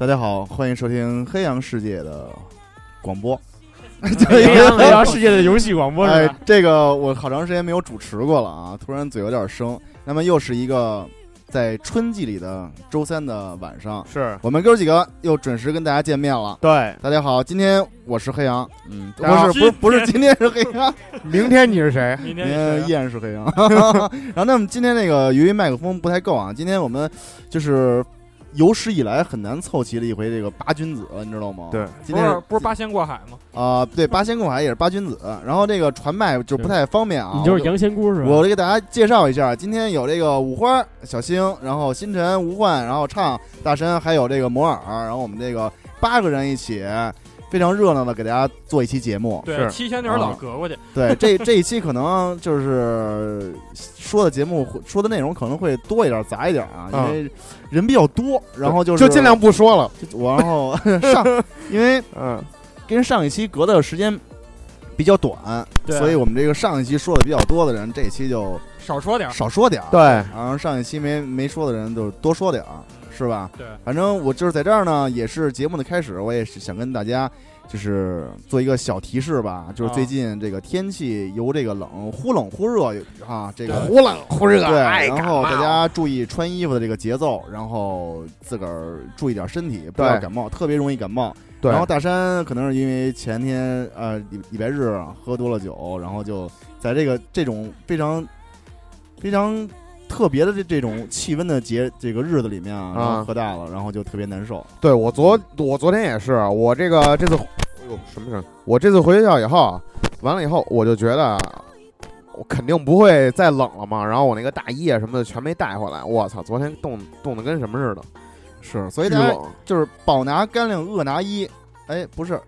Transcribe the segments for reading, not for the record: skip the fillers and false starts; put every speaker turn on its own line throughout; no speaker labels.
大家好，欢迎收听黑羊世界的广播。
黑羊世界的游戏广播是吧？
这个我好长时间没有主持过了啊，突然嘴有点生。那么又是一个在春季里的周三的晚上，
是
我们哥几个又准时跟大家见面了。
对，
大家好，今天我是黑羊，不是，今天是黑羊，
明天你是谁？
明天依然是黑羊。然后那么今天那个由于麦克风不太够啊，今天我们就是有史以来很难凑齐了一回这个八君子，你知道吗？
对，
今天
不是八仙过海
吗？对，八仙过海也是八君子。然后这个传麦就不太方便啊。
你就是杨仙姑是吧？
我给大家介绍一下，今天有这个五花、小星，然后星辰、吴焕，然后畅、大神，还有这个摩尔，然后我们这个8个人一起。非常热闹的给大家做一期节目，
对，7仙女老隔过去。
对，这一期可能就是说的节目说的内容可能会多一点、杂一点啊，因为人比较多，然后就
尽量不说了。
然后因为跟上一期隔的时间比较短，所以我们这个上一期说的比较多的人，这一期就
少说点。
对，然后上一期没说的人就多说点。是吧？
对，
反正我就是在这儿呢，也是节目的开始，我也是想跟大家就是做一个小提示吧，就是最近这个天气由这个忽冷忽热啊，这个
忽冷忽热，
对，然后大家注意穿衣服的这个节奏，然后自个儿注意点身体，不要感冒，特别容易感冒。
对，
然后大山可能是因为前天礼拜日喝多了酒，然后就在这种非常特别的这种气温的这个日子里面然后喝大了，然后就特别难受。
对，我昨天也是，我这次什么事？我这次回学校以后，完了以后我就觉得我肯定不会再冷了嘛，然后我那个大衣啊什么的全没带回来。我操，昨天冻得跟什么似的。
是，所以大家就是饱拿干粮，饿拿衣。哎，不是，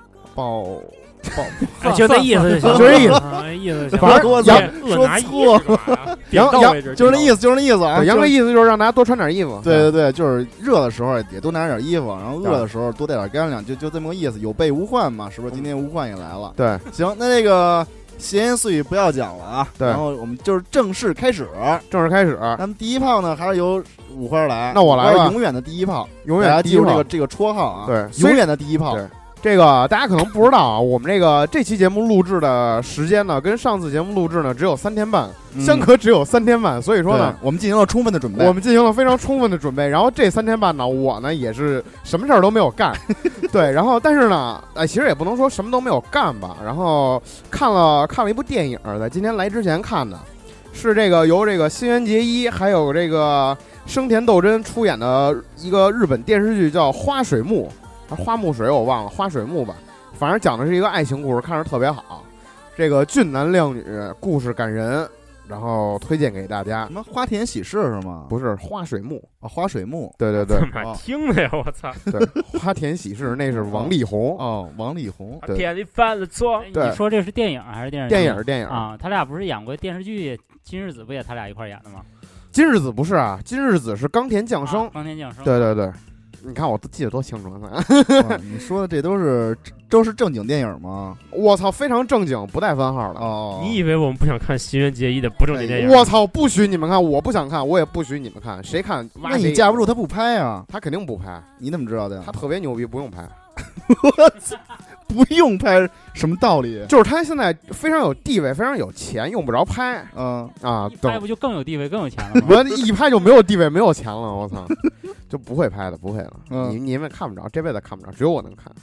就那意思就行，
就这意思，
意思。
反正
说错了，
就是那意思啊。
杨哥意思就是让大家多穿点衣服。
对，就是热的时候也多拿点衣服，然后饿的时候多带点干粮，就这么个意思。有备无患嘛，是不是？今天无患也来了。
对，
行，那这个闲言碎语不要讲了啊。
对，
然后我们就是正式开始。咱们第一炮呢，还是由五花来。
那我来吧。
永远的第一炮，
永远
记住这个绰号啊。
对，
永远的第一炮。
对。这个大家可能不知道啊，我们这期节目录制的时间呢，跟上次节目录制呢只有3天半，相隔只有3天半，所以说呢，
我们进行了充分的准备，
我们进行了非常充分的准备。然后这3天半呢，我呢也是什么事儿都没有干，对，然后但是呢，其实也不能说什么都没有干吧。然后看了一部电影，在今天来之前看的，是这个由这个新垣结衣还有这个生田斗真出演的一个日本电视剧，叫《花水木》。花木水我忘了，花水木吧，反正讲的是一个爱情故事，看着特别好。这个俊男靓女，故事感人，然后推荐给大家。
什么花田喜事是吗？
不是，花水木
啊，花水木。
对，
怎么听的呀？我操！
对，花田喜事那是王力宏
哦，王力宏。
天，你犯了错。
你说这是电影还是电视剧？
电影
啊，他俩不是演过电视剧《今日子》，不也他俩一块演的吗？
今日子不是啊，今日子是冈田将生。
冈田将生。
对。你看我都记得多清楚
你说的这都是正经电影吗？
我操，非常正经，不带番号的。
哦，
你以为我们不想看新垣结衣的不正经电影？
我操，不许你们看，我不想看，我也不许你们看，谁看？
那你架不住他不拍啊？
他肯定不拍，
你怎么知道的呀？
他特别牛逼，不用拍。
我操，不用拍，什么道理？
就是他现在非常有地位，非常有钱，用不着拍。
拍不就更有地位、更有钱了吗？
我一拍就没有地位、没有钱了，我操，就不会拍的，不会了。你们看不着，这辈子看不着，只有我能看。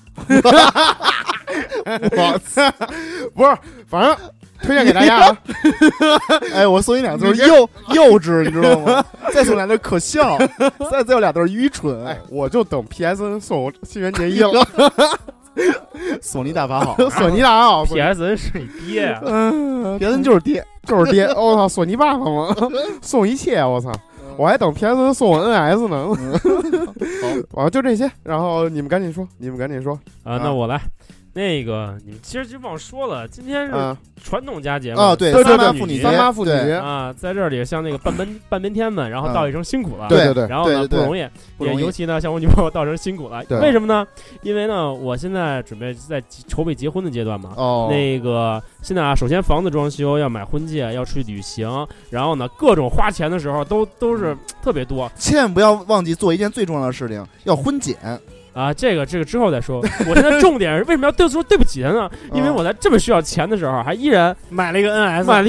我操，不是，反正推荐给大家啊。
哎，我送你俩字幼稚，你知道吗？再送俩字可笑，再有俩字愚蠢。
哎，我就等 PSN 送我新垣结衣了。
索尼大法好，
索尼大法好
，PSN 是你爹呀
，PSN 就是爹，
就是爹。我操，索尼爸爸吗？送一切，我操！我还等 PSN 送我 NS 呢。好，就这些。然后你们赶紧说，
啊，那我来。 那个你们其实就忘说了，今天是传统佳节嘛
啊，对，
对
三八妇女节，
三八妇女节
啊，在这里向那个半边天们，然后道一声辛苦了，
对对对，
然后呢
对
不容易，也尤其呢向我女朋友道声辛苦了，为什么呢？因为呢我现在准备在筹备结婚的阶段嘛，那个现在啊，首先房子装修，要买婚戒，要出去旅行，然后呢各种花钱的时候都是特别多，
千万不要忘记做一件最重要的事情，要婚检。
啊，这个之后再说。我现在重点是为什么要说对不起他呢？因为我在这么需要钱的时候，还依然
买了一个 NS，
买了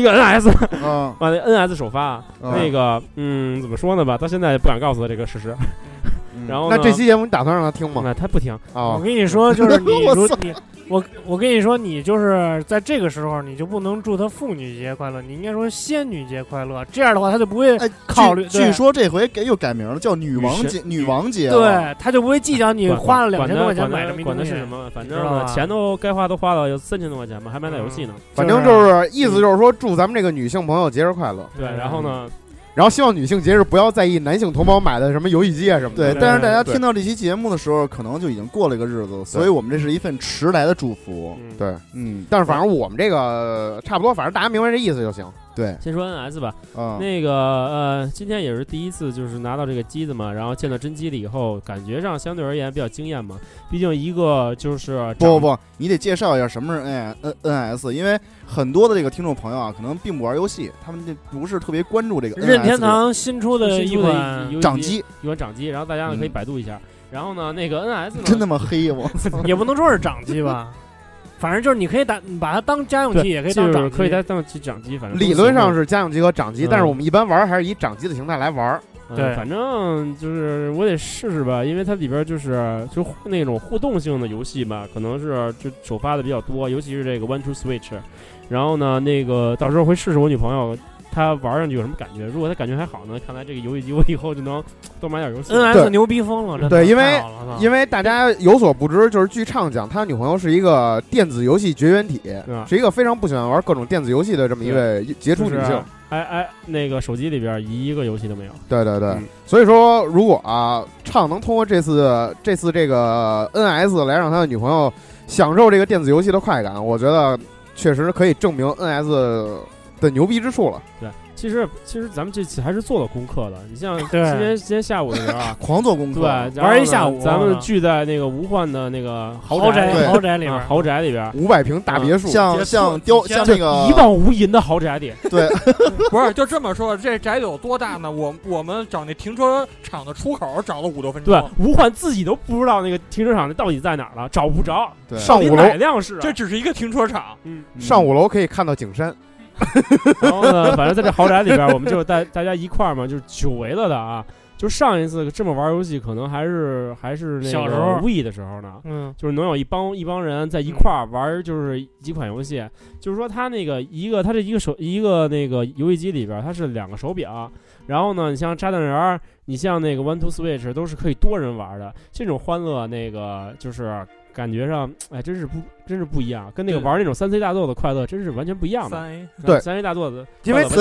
NS 首发。那个，怎么说呢吧？到现在也不敢告诉他这个事实。然后
那这期节目你打算让他听吗？
那他不听。
我跟你说，就是我跟你说，你就是在这个时候，你就不能祝他妇女节快乐，你应该说仙女节快乐。这样的话，他就不会考虑。
据说这回又改名了，叫女王节。
对，他就不会计较你花了2000多块钱买这么一
管他是什么，反正钱都该花都花了，有3000多块钱吧，还买点游戏呢。
反正就是意思就是说，祝咱们这个女性朋友节日快乐。
对，然后呢？
然后希望女性节日不要在意男性同胞买的什么游戏机啊什么的。
对，但是大家听到这期节目的时候，可能就已经过了一个日子，所以我们这是一份迟来的祝福。
对，但是反正我们这个差不多，反正大家明白这意思就行。
对，
先说 NS 吧。那个今天也是第一次就是拿到这个机子嘛，然后见到真机了以后，感觉上相对而言比较惊艳嘛。毕竟一个就是
不，你得介绍一下什么是 NS， 因为很多的这个听众朋友啊，可能并不玩游戏，他们这不是特别关注这个 NS。
任天堂新出的一款
掌机，
然后大家呢可以百度一下。然后呢，那个 NS
真他妈黑，我
也不能说是掌机吧。反正就是你可以把它当家用机，也可以当掌机，
可以当掌机。反正
理论上是家用机和掌机，但是我们一般玩还是以掌机的形态来玩。
对，反正就是我得试试吧，因为它里边就那种互动性的游戏吧，可能是就首发的比较多，尤其是这个 One to Switch。然后呢，那个到时候会试试我女朋友。他玩上去有什么感觉？如果他感觉还好呢，看来这个游戏机我以后就能多买点游戏。
NS 牛逼疯了，真的。
对，因为大家有所不知，就是据畅讲，他女朋友是一个电子游戏绝缘体，是一个非常不喜欢玩各种电子游戏的这么一位杰出女性。
那个手机里边一个游戏都没有。
对对对，所以说如果畅能通过这次这个 NS 来让他的女朋友享受这个电子游戏的快感，我觉得确实可以证明 NS。的牛逼之处了。
对，其实咱们这次还是做了功课的。你像今天下午的时候啊，
狂做功课，
对，
玩一下午。
咱们聚在那个无患的那个
豪宅里边
，500平大别墅，
像那个
一望无垠的豪宅里。
对，
不是就这么说，这宅有多大呢？我们找那停车场的出口找了5多分钟。
对，无患自己都不知道那个停车场到底在哪儿了，找不着。
对，
上5楼
哪辆是？
这只是一个停车场。
上5楼可以看到景山。
然后呢，反正在这豪宅里边，我们就大家一块儿嘛，就是久违了的啊。就上一次这么玩游戏，可能还是那个
小时候
Wii 的时候呢，就是能有一帮人在一块儿玩，就是几款游戏。就是说，它这一个那个游戏机里边，它是2个手柄，然后呢，你像炸弹人，你像那个 One to Switch 都是可以多人玩的，这种欢乐那个就是。感觉上，哎，真是不一样，跟那个玩那种3C 大作的快乐真是完全不一样的。
对
3A 大作的，
因为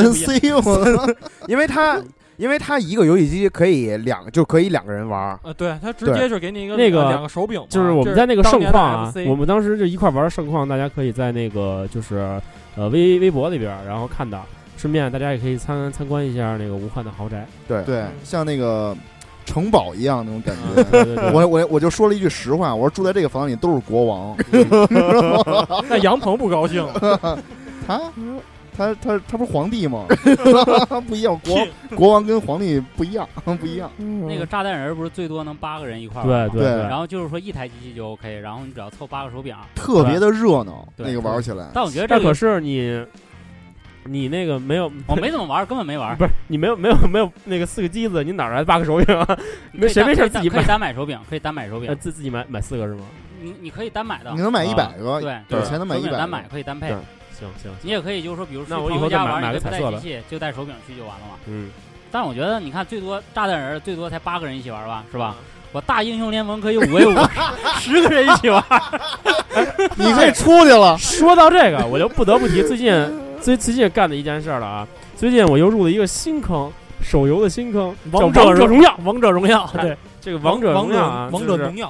3C
因为它一个游戏机可以2个人玩。
对，它直接就给你
那个
2个手柄，
就是我们在那个盛况啊，我们当时就一块玩盛况，大家可以在那个就是微博里边，然后看到，顺便大家也可以参观一下那个无患的豪宅。
对，像那个。城堡一样那种感觉，
对
我就说了一句实话，我说住在这个房里都是国王。
那杨鹏不高兴，
他不是皇帝吗？不一样，国王跟皇帝不一样。
那个炸弹人不是最多能8个人一块玩？
对。
然后就是说1台机器就 OK， 然后你只要凑8个手柄，
特别的热闹，那个玩起来。
但我觉得这
可是你那个没有，
我没怎么玩，根本没玩。
不是你没有那个4个机子，你哪来8个手柄啊？谁没事自己
可以单买手柄，
自己买4个是吗？
你可以单买的，
你能买100个，
对，
以前能买100个，
单买可以单配。
行，
你也可以就是说，比如说
那我以后再买个彩色的，
就带手柄去就完了嘛。但是我觉得你看，最多炸弹人最多才8个人一起玩吧，是吧？我大英雄联盟可以5 v 5 10个人一起玩，
你可以出去了。
说到这个，我就不得不提最近干的一件事了啊！最近我又入了一个新坑，手游的新坑，
王者荣耀。对，
这个王者荣耀啊，
王者荣耀，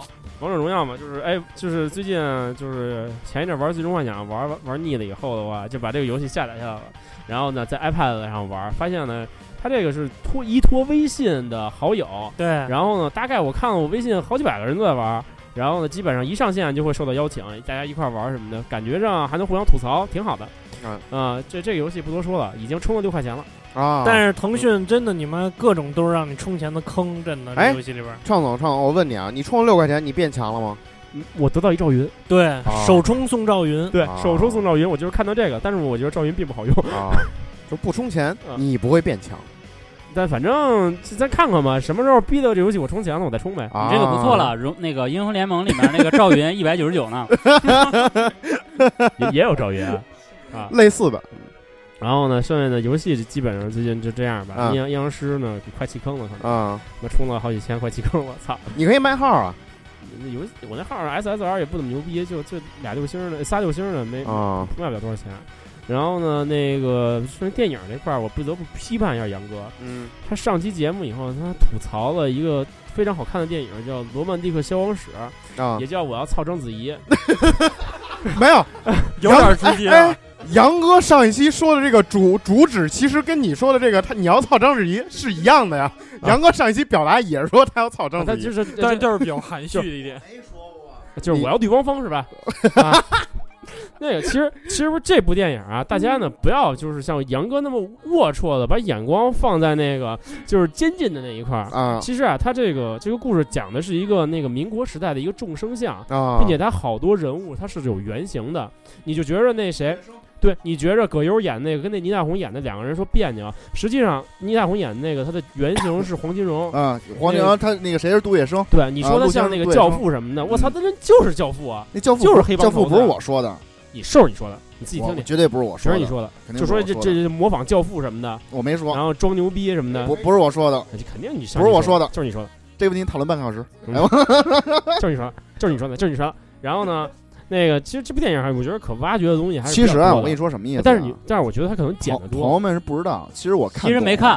王者荣耀嘛，就是最近就是前一阵玩最终幻想玩腻了以后的话，就把这个游戏下载下来了，然后呢在 iPad 上玩，发现呢它这个是依托微信的好友，
对，
然后呢大概我看了我微信好几百个人都在玩，然后呢基本上一上线就会受到邀请，大家一块玩什么的，感觉上还能互相吐槽，挺好的。这个游戏不多说了，已经充了6块钱了
啊！
但是腾讯真的，你们各种都是让你充钱的坑，真的。这游戏里边，
畅总，我问你啊，你充了6块钱，你变强了吗？
我得到一赵云，
对，首充送赵云，
对，首充送赵云，我就是看到这个，但是我觉得赵云并不好用
啊，就不充钱你不会变强。
但反正再看看吧，什么时候逼到这游戏我充钱了，我再充呗。
你这个不错了，那个英雄联盟里面那个赵云199呢，
也有赵云啊，
类似的。
然后呢，剩下的游戏基本上最近就这样吧。阴阳师呢，快弃坑了，可能我充了好几千，快弃坑了，操！
你可以卖号啊。
游戏我那号 SSR 也不怎么牛逼，就3 6星的，3 6星的没卖不了多少钱。然后呢，那个说电影这块儿，我不得不批判一下杨哥。他上期节目以后，他吐槽了一个非常好看的电影，叫《罗曼蒂克消亡史》也叫《我要操章子怡》。
没有，
有点直接。
杨哥上一期说的这个主旨，其实跟你说的这个你要操章子怡是一样的呀。杨哥上一期表达也是说他要操章子怡，
但就是比较含蓄一点。
就是我要绿光风是吧？那个其实这部电影啊，大家呢不要就是像杨哥那么龌龊的把眼光放在那个就是监禁的那一块啊。其实啊，他这个故事讲的是一个那个民国时代的一个众生相并且他好多人物他是有原型的，你就觉着那谁。对，你觉着葛优演那个跟那倪大红演的两个人说别扭，实际上倪大红演的那个他的原型是黄金荣
黄金荣他那个谁是杜月笙，
对，你说他像那个教父什么的，我操，那人就是教父啊，
那教父
就是黑帮
教父不是我说的，
你是你说的，你自己听听，
绝对不是我说的，
全是你说的，就说这模仿教父什么的，
我没说，
然后装牛逼什么的，
不是我说的，
这肯定你
不是我说的，
就是你说的，
这个问题讨论半个小时，
就是你说的，就是你说的，就是你说的，然后呢？那个，其实这部电影我觉得可挖掘的东西还是
其实啊，我跟你说什么意思？
但是我觉得他可能剪得多。
朋友们是不知道，其实我看，
其实没看，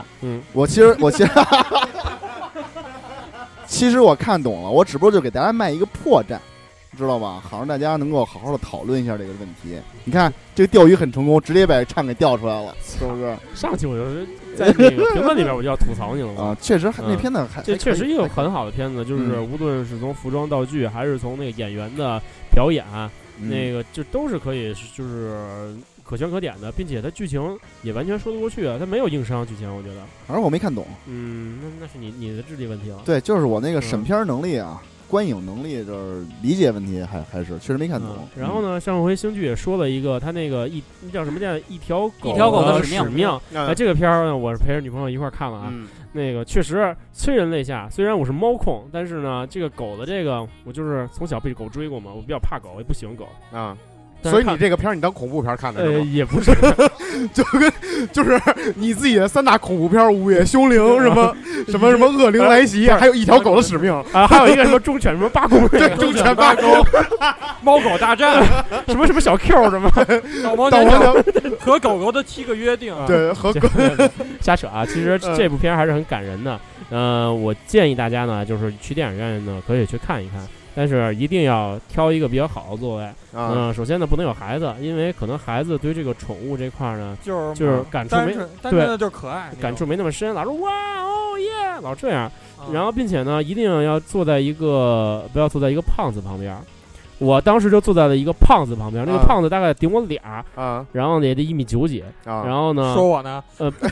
其实我看懂了，我只不过就给大家卖一个破绽，知道吧？好让大家能够好好的讨论一下这个问题。你看这个钓鱼很成功，直接把唱给钓出来了，是不是？
上期我就是在那个评论里边我就要吐槽你了嘛。
确实那片子
这确实一个很好的片子，就是无论是从服装道具还是从那个演员的表演，那个就都是可以就是可圈可点的，并且它剧情也完全说得过去啊，它没有硬伤剧情，我觉得。
反正我没看懂。
那是你的智力问题了。
对，就是我那个审片能力啊。观影能力就是理解问题还是确实没看懂。
然后呢，上回星剧也说了一个，他那个叫什么叫一条狗
的
使命。这个片儿呢，我是陪着女朋友一块看了啊。那个确实催人泪下。虽然我是猫控，但是呢，这个狗的这个我就是从小被狗追过嘛，我比较怕狗，我也不喜欢狗
啊。所以你这个片儿你当恐怖片看的是吗？
也不是，
就是你自己的3大恐怖片，《午夜凶铃》什么恶灵来袭，还有一条狗的使命
啊，还有一个什么忠犬什么八公，
对，忠犬八公，
猫狗大战，
什么小 Q 什么，
导盲和狗狗的7个约定，
对，和狗
瞎扯啊。其实这部片还是很感人的，我建议大家呢，就是去电影院呢可以去看一看。但是一定要挑一个比较好的座位。首先呢，不能有孩子，因为可能孩子对这个宠物这块呢，就是感触没
对，就是可爱，
感触没那么深，老说哇哦耶，老这样。然后并且呢，一定要坐在不要坐在一个胖子旁边。我当时就坐在了一个胖子旁边，那个胖子大概顶我俩然后呢也得1.9米几然后呢
说我呢，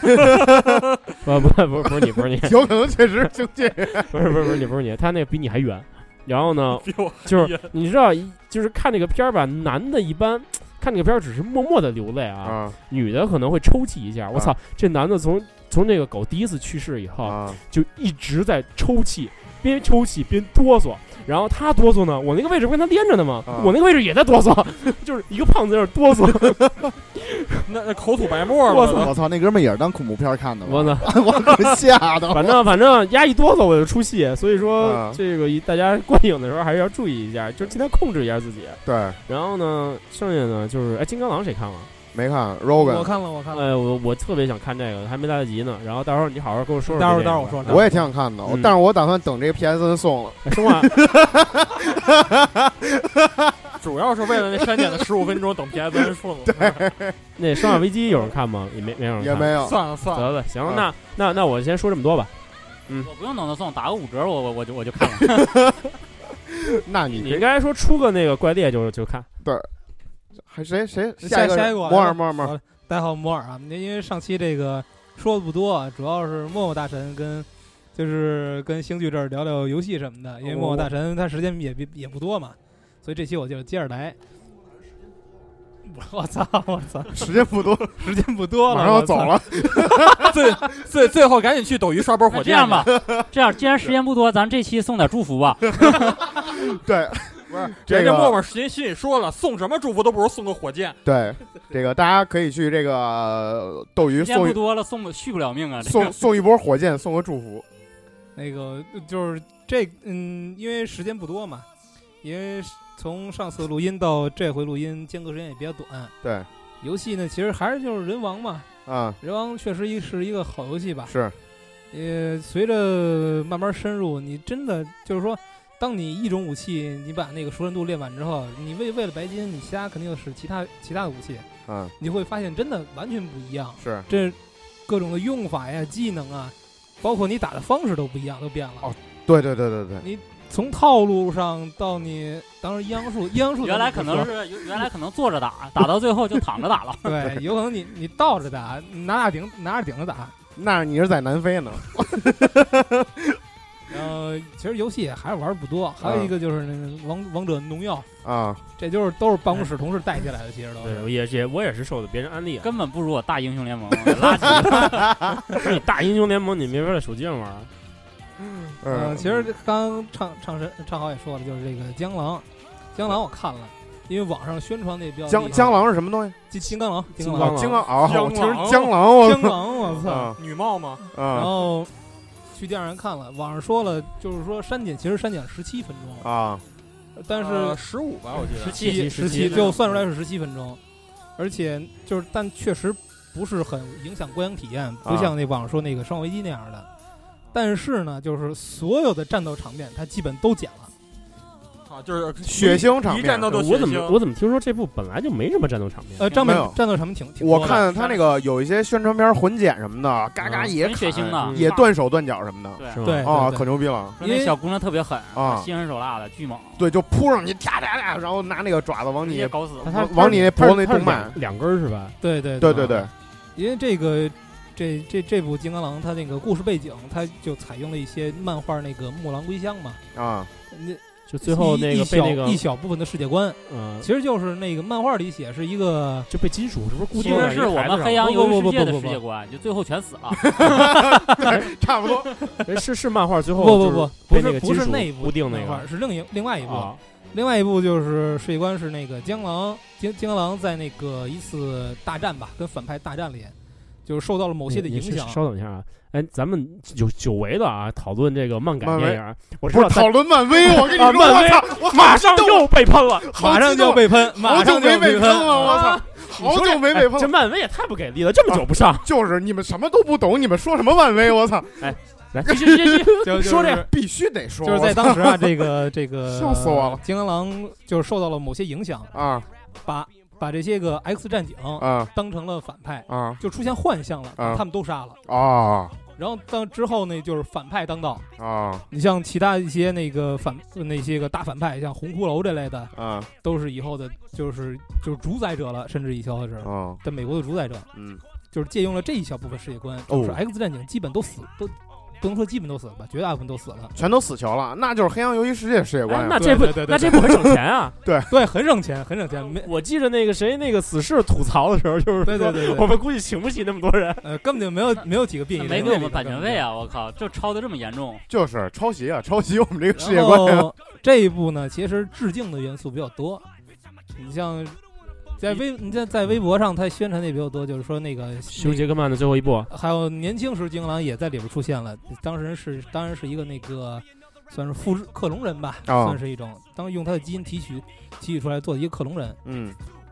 不是你，
有可能确实经纪人，
不是你，他那个比你还远。然后呢，就是你知道，就是看这个片儿吧，男的一般看这个片儿只是默默的流泪啊，女的可能会抽泣一下。我操，这男的从那个狗第一次去世以后，就一直在抽泣，边抽泣边哆嗦。然后他哆嗦呢，我那个位置不跟他连着的吗？我那个位置也在哆嗦，就是一个胖子在那哆嗦，
那口吐白沫了。
我操，那哥们也是当恐怖片看的。
我操，
我可吓的。
反正压一哆嗦我就出戏，所以说这个大家观影的时候还是要注意一下，就尽量控制一下自己。
对。
然后呢，剩下呢就是金刚狼谁看了？
没看 Rogan，
我看了。
我特别想看这个，还没来得及呢。然后到时候你好好跟我说说。
待会儿我说。
我也挺想看的，但是我打算等这个 PSN 送了。
生化
主要是为了那删减的15分钟等 PSN 送。
对，
那生化危机有人看吗？没有人看，
也没有。
算了，
得，行，那我先说这么多吧。
我不用等他送，打个5折，我就看了。
那你
应该说出个那个怪猎就看。
对，还谁
下
一个摩尔。
大家好，摩尔啊，因为上期这个说的不多，主要是默默大神跟星剧这儿聊聊游戏什么的，因为默默大神他时间也不多嘛，所以这期我就接着来。我操！
时间不多了，马上要走了。
最后赶紧去斗鱼刷波火箭。
这样吧，既然时间不多，咱这期送点祝福吧。
对，不是
人家默默心里说了，送什么祝福都不如送个火箭。
对，这个大家可以去这个斗鱼
送。时间不多了，续不了命啊！
送一波火箭，送个祝福。
那个就是因为时间不多嘛，因为从上次录音到这回录音间隔时间也比较短。
对，
游戏呢其实还是就是人王嘛。人王确实是一个好游戏吧。
是。
随着慢慢深入，你真的就是说，当你一种武器你把那个熟练度练满之后，你为了白金，你其他肯定是其他的武器。你会发现真的完全不一样。
是。
这各种的用法呀、技能啊，包括你打的方式都不一样，都变了。
哦，对。
你从套路上到你当时阴阳术
原来可能坐着打到最后就躺着打了。
对，有可能你倒着打，拿着顶着打。
那你是在南非呢。
然后其实游戏还是玩不多，还有一个就是那个王者农药
啊，
这都是办公室同事带起来的，其实都是。
对，我也是受的别人安利，
根本不如我大英雄联盟垃圾。
你大英雄联盟你没法在手机上玩。
其实刚唱好也说了，就是这个江郎我看了，因为网上宣传的也比较。
江郎是什么东西？
金刚狼。
江郎，
我操，
女帽吗？
然后去电影院看了，网上说了，就是说其实删减17分钟
啊，
但是
15吧，我记
得17就算出来是17分钟，而且但确实不是很影响观影体验，不像那网上说那个《生化危机》那样的。但是呢，就是所有的战斗场面，它基本都剪了。
就是
血腥场面，
一战斗都
我怎么听说这部本来就没什么战斗场面？
战斗场面挺多的。
我看他那个有一些宣传片混剪什么的，嘎嘎也
血腥的，
也断手断脚什么的。
对
可牛逼了！
因为小姑娘特别狠
啊，
心狠手辣的，巨猛。
对，就扑上去，啪，然后拿那个爪子往你
搞死，
往你那脖那动脉
2根是吧？
对。因为这部《金刚狼》它那个故事背景，它就采用了一些漫画那个木狼归乡嘛。
就最后那个被那个
一小部分的世界观，其实就是那个漫画里写是一个
就被金属是不是固定
在？其实是我们黑羊游世界的世界观，就最后全死了。
差不多。
是漫画最后
不是那一部
固定那个，
是另外一部。另外一部就是世界观是那个金刚狼在那个一次大战吧，跟反派大战里，就是受到了某些的影响。
稍等一下啊。咱们久违的啊，讨论这个漫改电影。我知道
讨论漫威，我跟你说，
漫威马上又被喷了，
马上就被喷，
好久没被喷了，我操，好久没被喷。
这漫威也太不给力了，这么久不上。
就是你们什么都不懂，你们说什么漫威？我操！
来继续说这个
必须得说，
就是在当时啊，这个
笑死我了。
金刚狼就是受到了某些影响
啊，
把这些个 X 战警当成了反派就出现幻象了，他们都杀了然后之后呢，就是反派当道你像其他一些那些个大反派，像红骷髅这类的都是以后的，就是主宰者了，甚至以后是在美国的主宰者，就是借用了这一小部分世界观，就是 X 战警基本都死都。不能说基本都死了吧，绝大部分都死了，
全都死球了，那就是黑羊游戏世界世界观。
那这部很省钱啊，
对，很省钱。
我记着那个谁那个死侍吐槽的时候，就是
对，
我们估计请不起那么多人，
根本就没有几个便宜，
没给我们版权费啊！我靠，就抄的这么严重，
就是抄袭我们这个世界观。
这一部呢，其实致敬的元素比较多，你像。在微博上，他宣传的也比较多，就是说那个
休·杰克曼的最后一部，
还有年轻时金刚狼也在里边出现了。当然是一个那个算是克隆人吧，算是一种，用他的基因提取出来做的一个克隆人。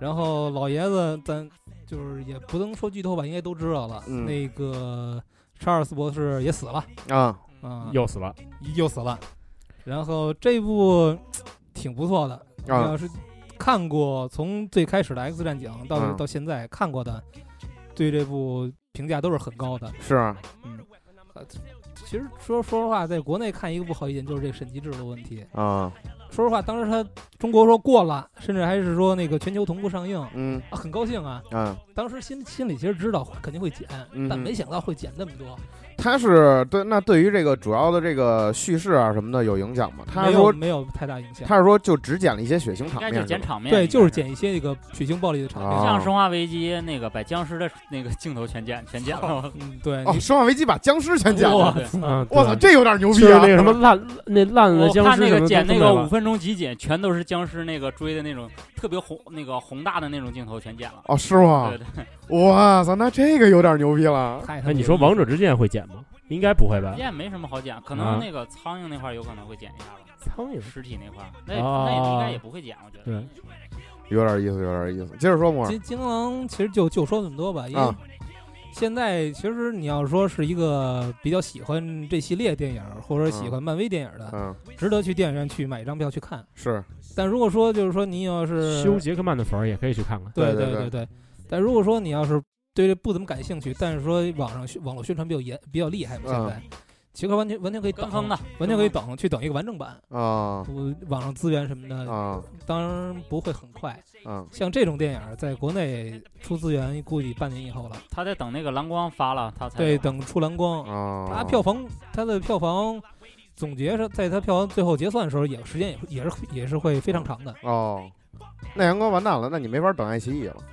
然后老爷子咱就是也不能说剧透吧，应该都知道了。那个查尔斯博士也死了
又死了。
然后这部挺不错的，你要是看过从最开始的 X 战警到现在看过的，对这部评价都是很高的。
是，
其实说实话，在国内看一个不好一点就是这个审计制的问题啊。说实话，当时他中国说过了，甚至还是说那个全球同步上映，很高兴啊。当时心里其实知道肯定会减，但没想到会减那么多。
他是对于这个主要的这个叙事啊什么的有影响吗？他说
没有太大影响。
他是说就只剪了一些血腥场面，
就剪场面，
对，就是剪一些那个血腥暴力的场面，
像《生化危机》那个把僵尸的那个镜头全剪了。
对，
《生化危机》把僵尸全剪了，我操，这有点牛逼
啊！那个什么烂的僵尸，
我看那个剪那个5分钟集锦，全都是僵尸那个追的那种特别宏大的那种镜头全剪了。
哦，是吗？
对，
哇塞，那这个有点牛逼了。
那你说《王者之剑》会剪吗？应该不会吧？
剑没什么好剪，可能那个苍蝇那块有可能会剪一下吧。
苍蝇
尸体那块，那应该也不会剪，我觉得。
对，
有点意思。接着说，
金刚狼其实就说这么多吧，因为现在其实你要说是一个比较喜欢这系列电影或者喜欢漫威电影的，值得去电影院去买一张票去看。
是，
但如果说就是说你要是
休·杰克曼的粉儿也可以去看看。
对。但如果说你要是对这不怎么感兴趣，但是说网络宣传比较厉害嘛，现在其实完全可以等
的，
完全可以去等一个完整版
啊，
网上资源什么的当然不会很快。像这种电影在国内出资源估计半年以后了。
他得等那个蓝光发了，他才
对，等出蓝光他的票房总结是在他票房最后结算的时候，时间也是会非常长的。
那阳光完蛋了，那你没法等爱奇艺了。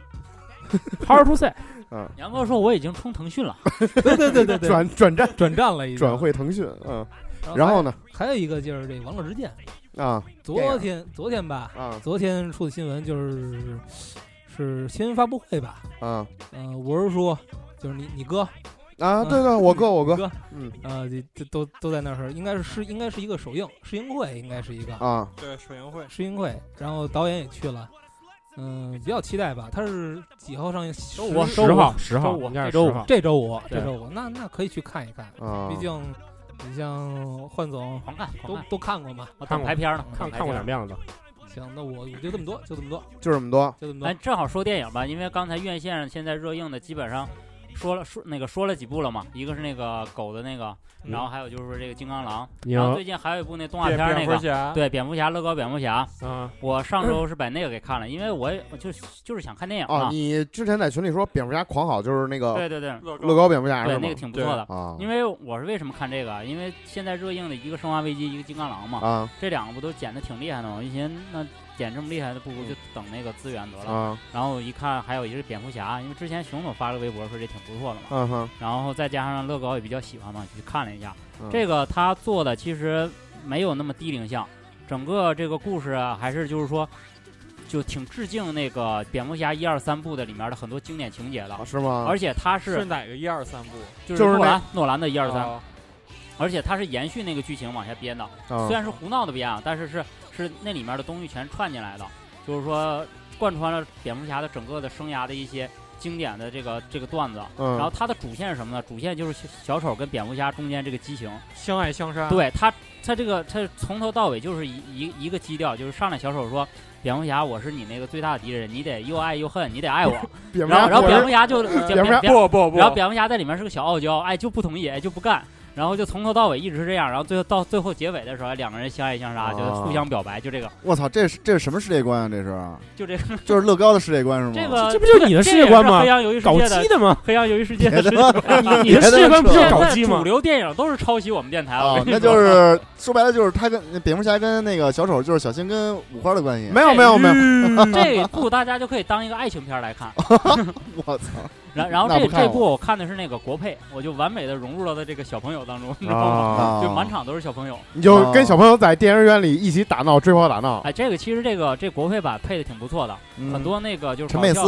Hard to say。
杨哥说我已经充腾讯了，
对，转战了，已经
转会腾讯。然后呢，
还有一个就是这《王者之剑》昨天吧，昨天出的新闻是新闻发布会吧？我是说，就是你哥
啊，对，我哥，
都在那儿，应该是一个试映会，应该是一个
对，
试映会，然后导演也去了。比较期待吧。他是几号上映
？10号，应该是10号。
这周五，那可以去看一看。毕竟你像焕总都看过嘛，
看排片呢，
看过2遍了。
行，那我就这么多，
就这么多。
哎，正好说电影吧，因为刚才院线现在热映的基本上说了几部了嘛，一个是那个狗的那个。然后还有就是这个金刚狼，然后最近还有一部那动画片那个，对，蝙蝠侠，乐高蝙蝠侠。我上周是把那个给看了，因为我就是想看电影嘛。
你之前在群里说蝙蝠侠狂好，就是那个
对，
乐高蝙蝠侠，
对，那个挺不错的。因为我是为什么看这个？因为现在热映的一个生化危机，一个金刚狼嘛，这两个不都剪的挺厉害的吗？我一寻那剪这么厉害的，不如就等那个资源得了。然后一看还有一个蝙蝠侠，因为之前熊总发了微博说这挺不错的嘛。然后再加上乐高也比较喜欢嘛，去看了一下。这个他做的其实没有那么低龄向，整个这个故事啊，还是就是说，就挺致敬那个蝙蝠侠1、2、3部的里面的很多经典情节的，
是吗？
而且他是
哪个1、2、3部？
就是诺兰的1、2、3，而且他是延续那个剧情往下编的，虽然是胡闹的编啊，但是是那里面的东西全串进来的，就是说贯穿了蝙蝠侠的整个的生涯的一些经典的这个段子。然后它的主线是什么呢？主线就是小丑跟蝙蝠侠中间这个激情，
相爱相杀。
对，他从头到尾就是一个基调，就是上来小丑说，蝙蝠侠，我是你那个最大的敌人，你得又爱又恨，你得爱我。然后蝙蝠侠就
不，
然后蝙蝠侠在里面是个小傲娇，就不同意，就不干。然后就从头到尾一直是这样，然后到最后结尾的时候，两个人相爱相杀，就互相表白，就这个。
我操，这是什么世界观啊？这是
就这个，
就是乐高的世界观是吗？
这不就是你的世界观吗？
黑羊鱿鱼世界
搞基的吗？
黑羊鱿鱼世界的世界观，
你的世界观不是搞基吗？
主流电影都是抄袭我们电台
了。那就是说白了，就是他跟蝙蝠侠跟那个小丑，就是小新跟五花的关系。
没有。
这部大家就可以当一个爱情片来看。
我操！
然后这部我看的是那个国配，我就完美的融入了这个小朋友当中，你知道吗？就满场都是小朋友，
你就跟小朋友在电影院里一起打闹，追跑打闹。
哎，这个其实这国配版配的挺不错的，很多那个就是
陈佩斯，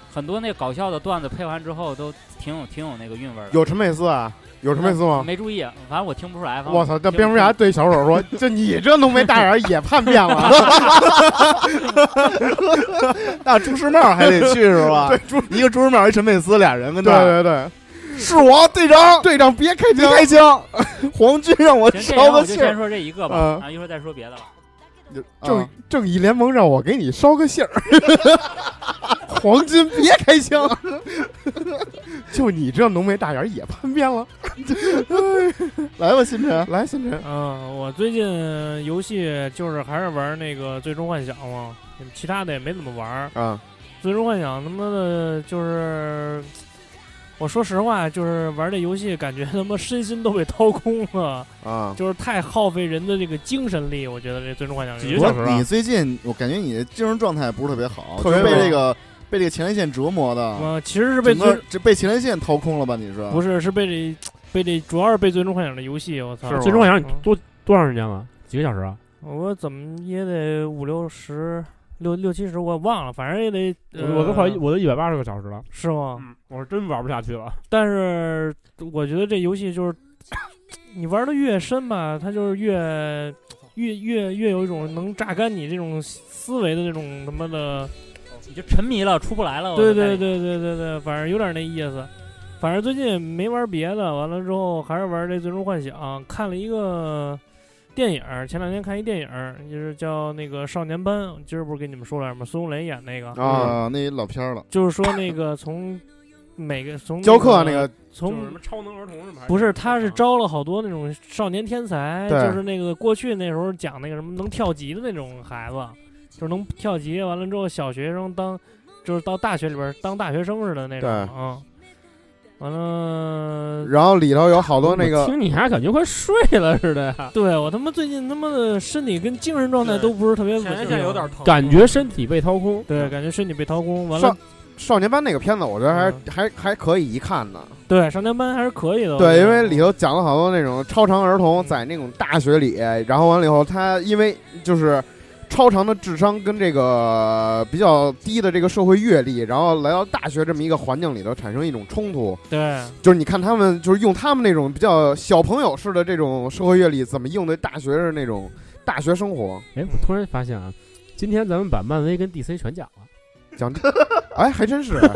很多那搞笑的段子配完之后都挺有那个韵味儿的。
有陈佩斯啊？有陈佩斯吗？
没注意，反正我听不出来。
我操！这蝙蝠侠对小丑说：“就你这浓眉大眼也叛变了。”
那朱时茂还得去是吧？
对，
一个朱时茂，一陈佩斯，俩人跟那。
对对对，
是我队长，
队长别开枪，
开枪！皇军让我捎个信。
就先说这一个吧，一会儿再说别的了。
正义联盟让我给你捎个信儿，皇军别开枪，就你这浓眉大眼也叛变了，
来吧，星辰，
来星辰。
我最近游戏就是还是玩那个最终幻想嘛，其他的也没怎么玩
啊。
最终幻想他妈的就是。我说实话，就是玩这游戏，感觉他妈身心都被掏空了
啊！
就是太耗费人的这个精神力，我觉得这最终幻想
几个小时。你最近我感觉你的精神状态不是特别好，特别被这个前列腺折磨的。
其实是被
前列腺掏空了吧？你说
不是？是被这主要是被最终幻想的游戏。我操！最终幻想你多长时间了？几个小时啊？我怎么也得50、60。6、70我忘了，反正也得，我都180个小时了，是吗？我是真玩不下去了。但是我觉得这游戏就是你玩的越深吧，它就是越有一种能榨干你这种思维的那种他妈的，
你就沉迷了，出不来了。
对，反正有点那意思。反正最近没玩别的，完了之后还是玩这最终幻想，看了一个。电影前2天看一电影，就是叫那个《少年班》，今儿不是跟你们说了吗？孙红雷演那个
啊，那老片了。
就是说那个从
教课那个
从
什么超能儿童是吗？
不是，他是招了好多那种少年天才，就是那个过去那时候讲那个什么能跳级的那种孩子，就是能跳级，完了之后小学生就是到大学里边当大学生似的那种啊。完了，
然后里头有好多那个，
听你还感觉快睡了似的呀！对我他妈最近他妈的身体跟精神状态都不是特别稳定，
有点疼，
感觉身体被掏空。对，感觉身体被掏空。完了，
少年班那个片子，我觉得还可以一看呢。
对，少年班还是可以的。
对，因为里头讲了好多那种超常儿童在那种大学里，然后完了以后，他因为就是超长的智商跟这个比较低的这个社会阅历，然后来到大学这么一个环境里头产生一种冲突。
对，
就是你看他们就是用他们那种比较小朋友式的这种社会阅历，怎么应对大学的那种大学生活。
哎，我突然发现啊，今天咱们把漫威跟 DC 全讲了，
讲，哎，还真是，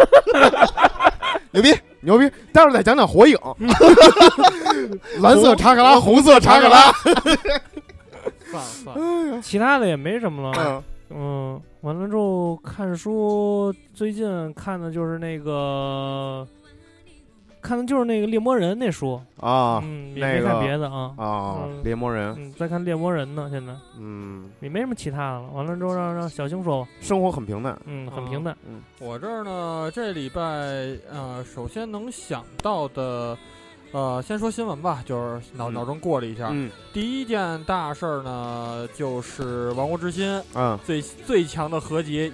牛逼！待会儿再讲讲火影，蓝色查克拉，红色查克拉。
算了，其他的也没什么了。完了之后看书，最近看的就是那个猎魔人那书
啊，
也没看别的
猎魔人，
在看猎魔人呢，现在也没什么其他的了。完了之后让小星说吧。
生活很平淡，
很平淡。
我这儿呢，这礼拜首先能想到的。先说新闻吧，就是脑中过了一下。第一件大事儿呢，就是《王国之心》最强的合集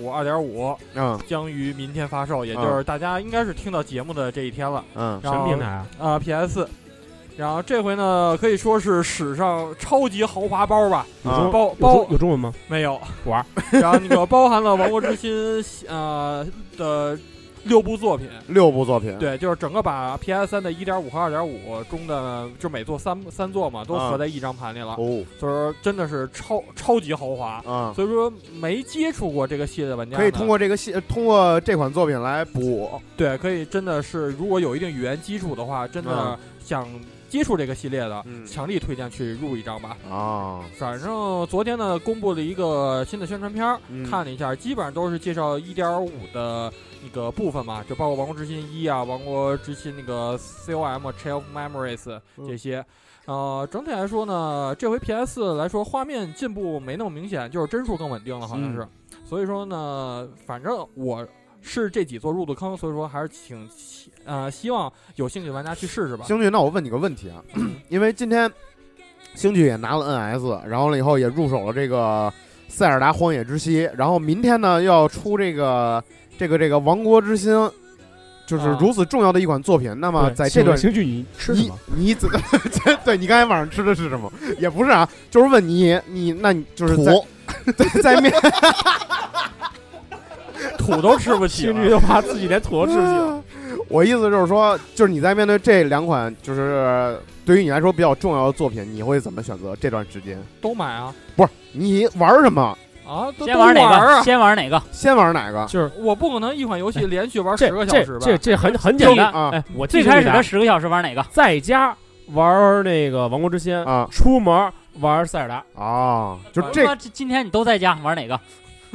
1.5、2.5，将于明天发售，也就是大家应该是听到节目的这一天了。
什么平台
啊？PS4。然后这回呢，可以说是史上超级豪华包吧。
有中文吗？
没有。
玩。
然后那个包含了《王国之心》的。6部作品，对，就是整个把 PS3 的 1.5 和 2.5 中的，就每座三座嘛，都合在一张盘里了。所以说真的是超级豪华。所以说没接触过这个系列的玩家，
可以通过这款作品来补。
对，可以真的是，如果有一定语言基础的话，真的想接触这个系列的，强力推荐去入一张吧。反正昨天呢，公布了一个新的宣传片，看了一下，基本上都是介绍 1.5 的那个部分嘛，就包括《王国之心1》啊，《王国之心》那个 COM、Chain of Memories 这些。整体来说呢，这回 PS 来说，画面进步没那么明显，就是帧数更稳定了，好像是。所以说呢，反正我是这几座入的坑，所以说还是挺希望有兴趣的玩家去试试吧。
星剧，那我问你个问题啊，因为今天星剧也拿了 NS， 然后了以后也入手了这个塞尔达荒野之息，然后明天呢要出这个王国之心，就是如此重要的一款作品。那么在这段
星剧你吃什么？
你对你刚才晚上吃的是什么？也不是啊，就是问你那你就是在面
土都吃不起，
兴趣就怕自己连土都吃不起。
我意思就是说，就是你在面对这2款，就是对于你来说比较重要的作品，你会怎么选择？这段时间
都买啊？
不是，你玩什么
啊？
先玩哪个？先玩哪个？
先玩哪个？
就是我不可能一款游戏连续玩10个小时吧？
这很简单
啊！
哎，我
最开始的10个小时玩哪个？
在家玩那个《王国之心》
啊，
出门玩塞尔达
啊，就这。
今天你都在家玩哪个？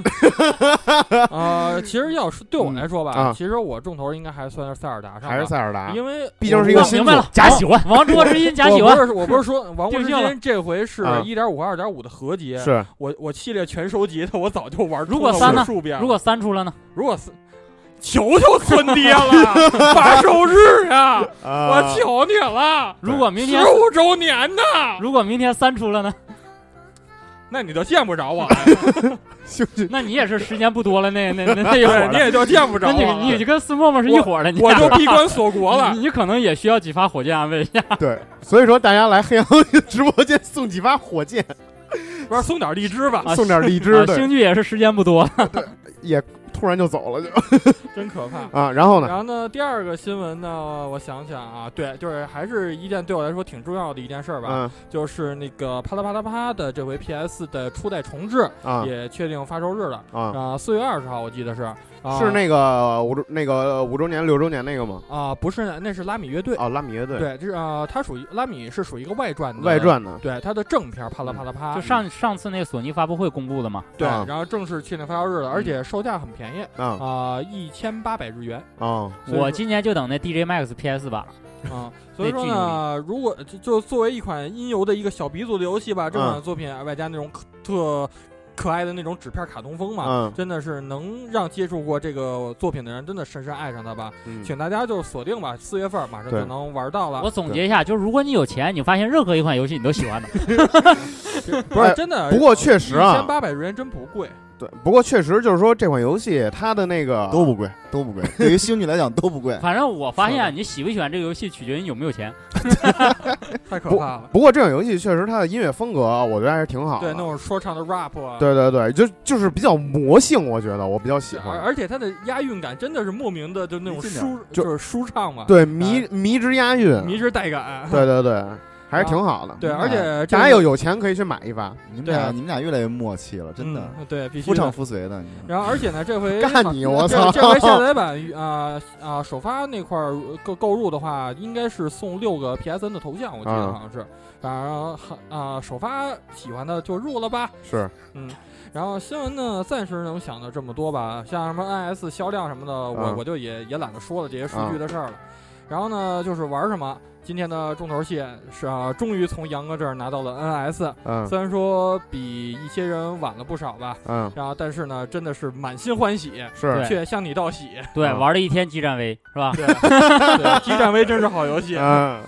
其实要是对我来说吧，其实我重头应该还算是塞尔达上，
还是塞尔达，
因为
毕竟是一个新
明白了，
假喜欢
王国之心假喜欢。
我不是说王国之心这回是1.5和2.5的合集，
是
我系列全收集的，我早就玩。
如果3呢？
如果
3出了呢？
如果4。求求村爹了，发售日啊！我求你了。
如果明天
15周年呢？
如果明天3出了呢？
那你就见不着我了。
那你也是时间不多了，那一伙
你也就见不着我。
你跟斯莫莫是一伙的，
我就闭关锁国了。
你可能也需要几发火箭安慰一下。
对，所以说大家来黑羊直播间送几发火箭，
不是送点荔枝吧？
送点荔枝。
星剧也是时间不多，
对，也突然就走了，就
真可怕
啊！然后
呢？第二个新闻呢？我想想啊，对，就是还是一件对我来说挺重要的一件事吧，就是那个啪啦啪啦啪的这回 PS 的初代重置也确定发售日了4月20号，我记得是。
是那个5周年6周年那个吗？
不是，那是拉米乐队
拉米乐队。
对，这它属于拉米是属于一个外传
的。
对，它的正片啪啦啪啦啪，
就上次那个索尼发布会公布的嘛。
对，然后正式确定发售日了，而且售价很便宜，1800日元
我今年就等那 DJ Max PS 版了。
所以说呢，如果就作为一款音游的一个小鼻祖的游戏吧，这款作品外加那种特可爱的那种纸片卡通风嘛，真的是能让接触过这个作品的人真的深深爱上它吧。请大家就锁定吧，4月份马上就能玩到了。
我总结一下，就是如果你有钱，你发现任何一款游戏你都喜欢的，
不是真的。
不过确实啊
，1800日元真不贵。
对，不过确实就是说这款游戏它的那个
都不贵，对于星女来讲都不贵。
反正我发现你喜不喜欢这个游戏取决于你有没有钱，
太可怕了。
不过这款游戏确实它的音乐风格我觉得还是挺好的，
对那种说唱的 rap 啊，
对，就是比较魔性，我觉得我比较喜欢。
而且它的押韵感真的是莫名的，就那种就是舒畅嘛。
对，迷之押韵，
迷之带感。
对。还是挺好的，
对，而且
大家有钱可以去买一发。
你们俩越来越默契了，真的，
对，必须
夫唱妇随的。
然后，而且呢，这回
干你，我操！
这回下载版首发那块购入的话，应该是送6个 PSN 的头像，我记得好像是。反正首发喜欢的就入了吧。
是，
然后新闻呢，暂时能想到这么多吧，像什么 NS 销量什么的，我就也懒得说了这些数据的事儿了。然后呢，就是玩什么。今天的重头戏是终于从杨哥这儿拿到了 NS，虽然说比一些人晚了不少吧，然后但是呢，真的是满心欢喜，
是
却向你道喜。
对，玩了一天激战 V 是吧？
对，激战 V 真是好游戏。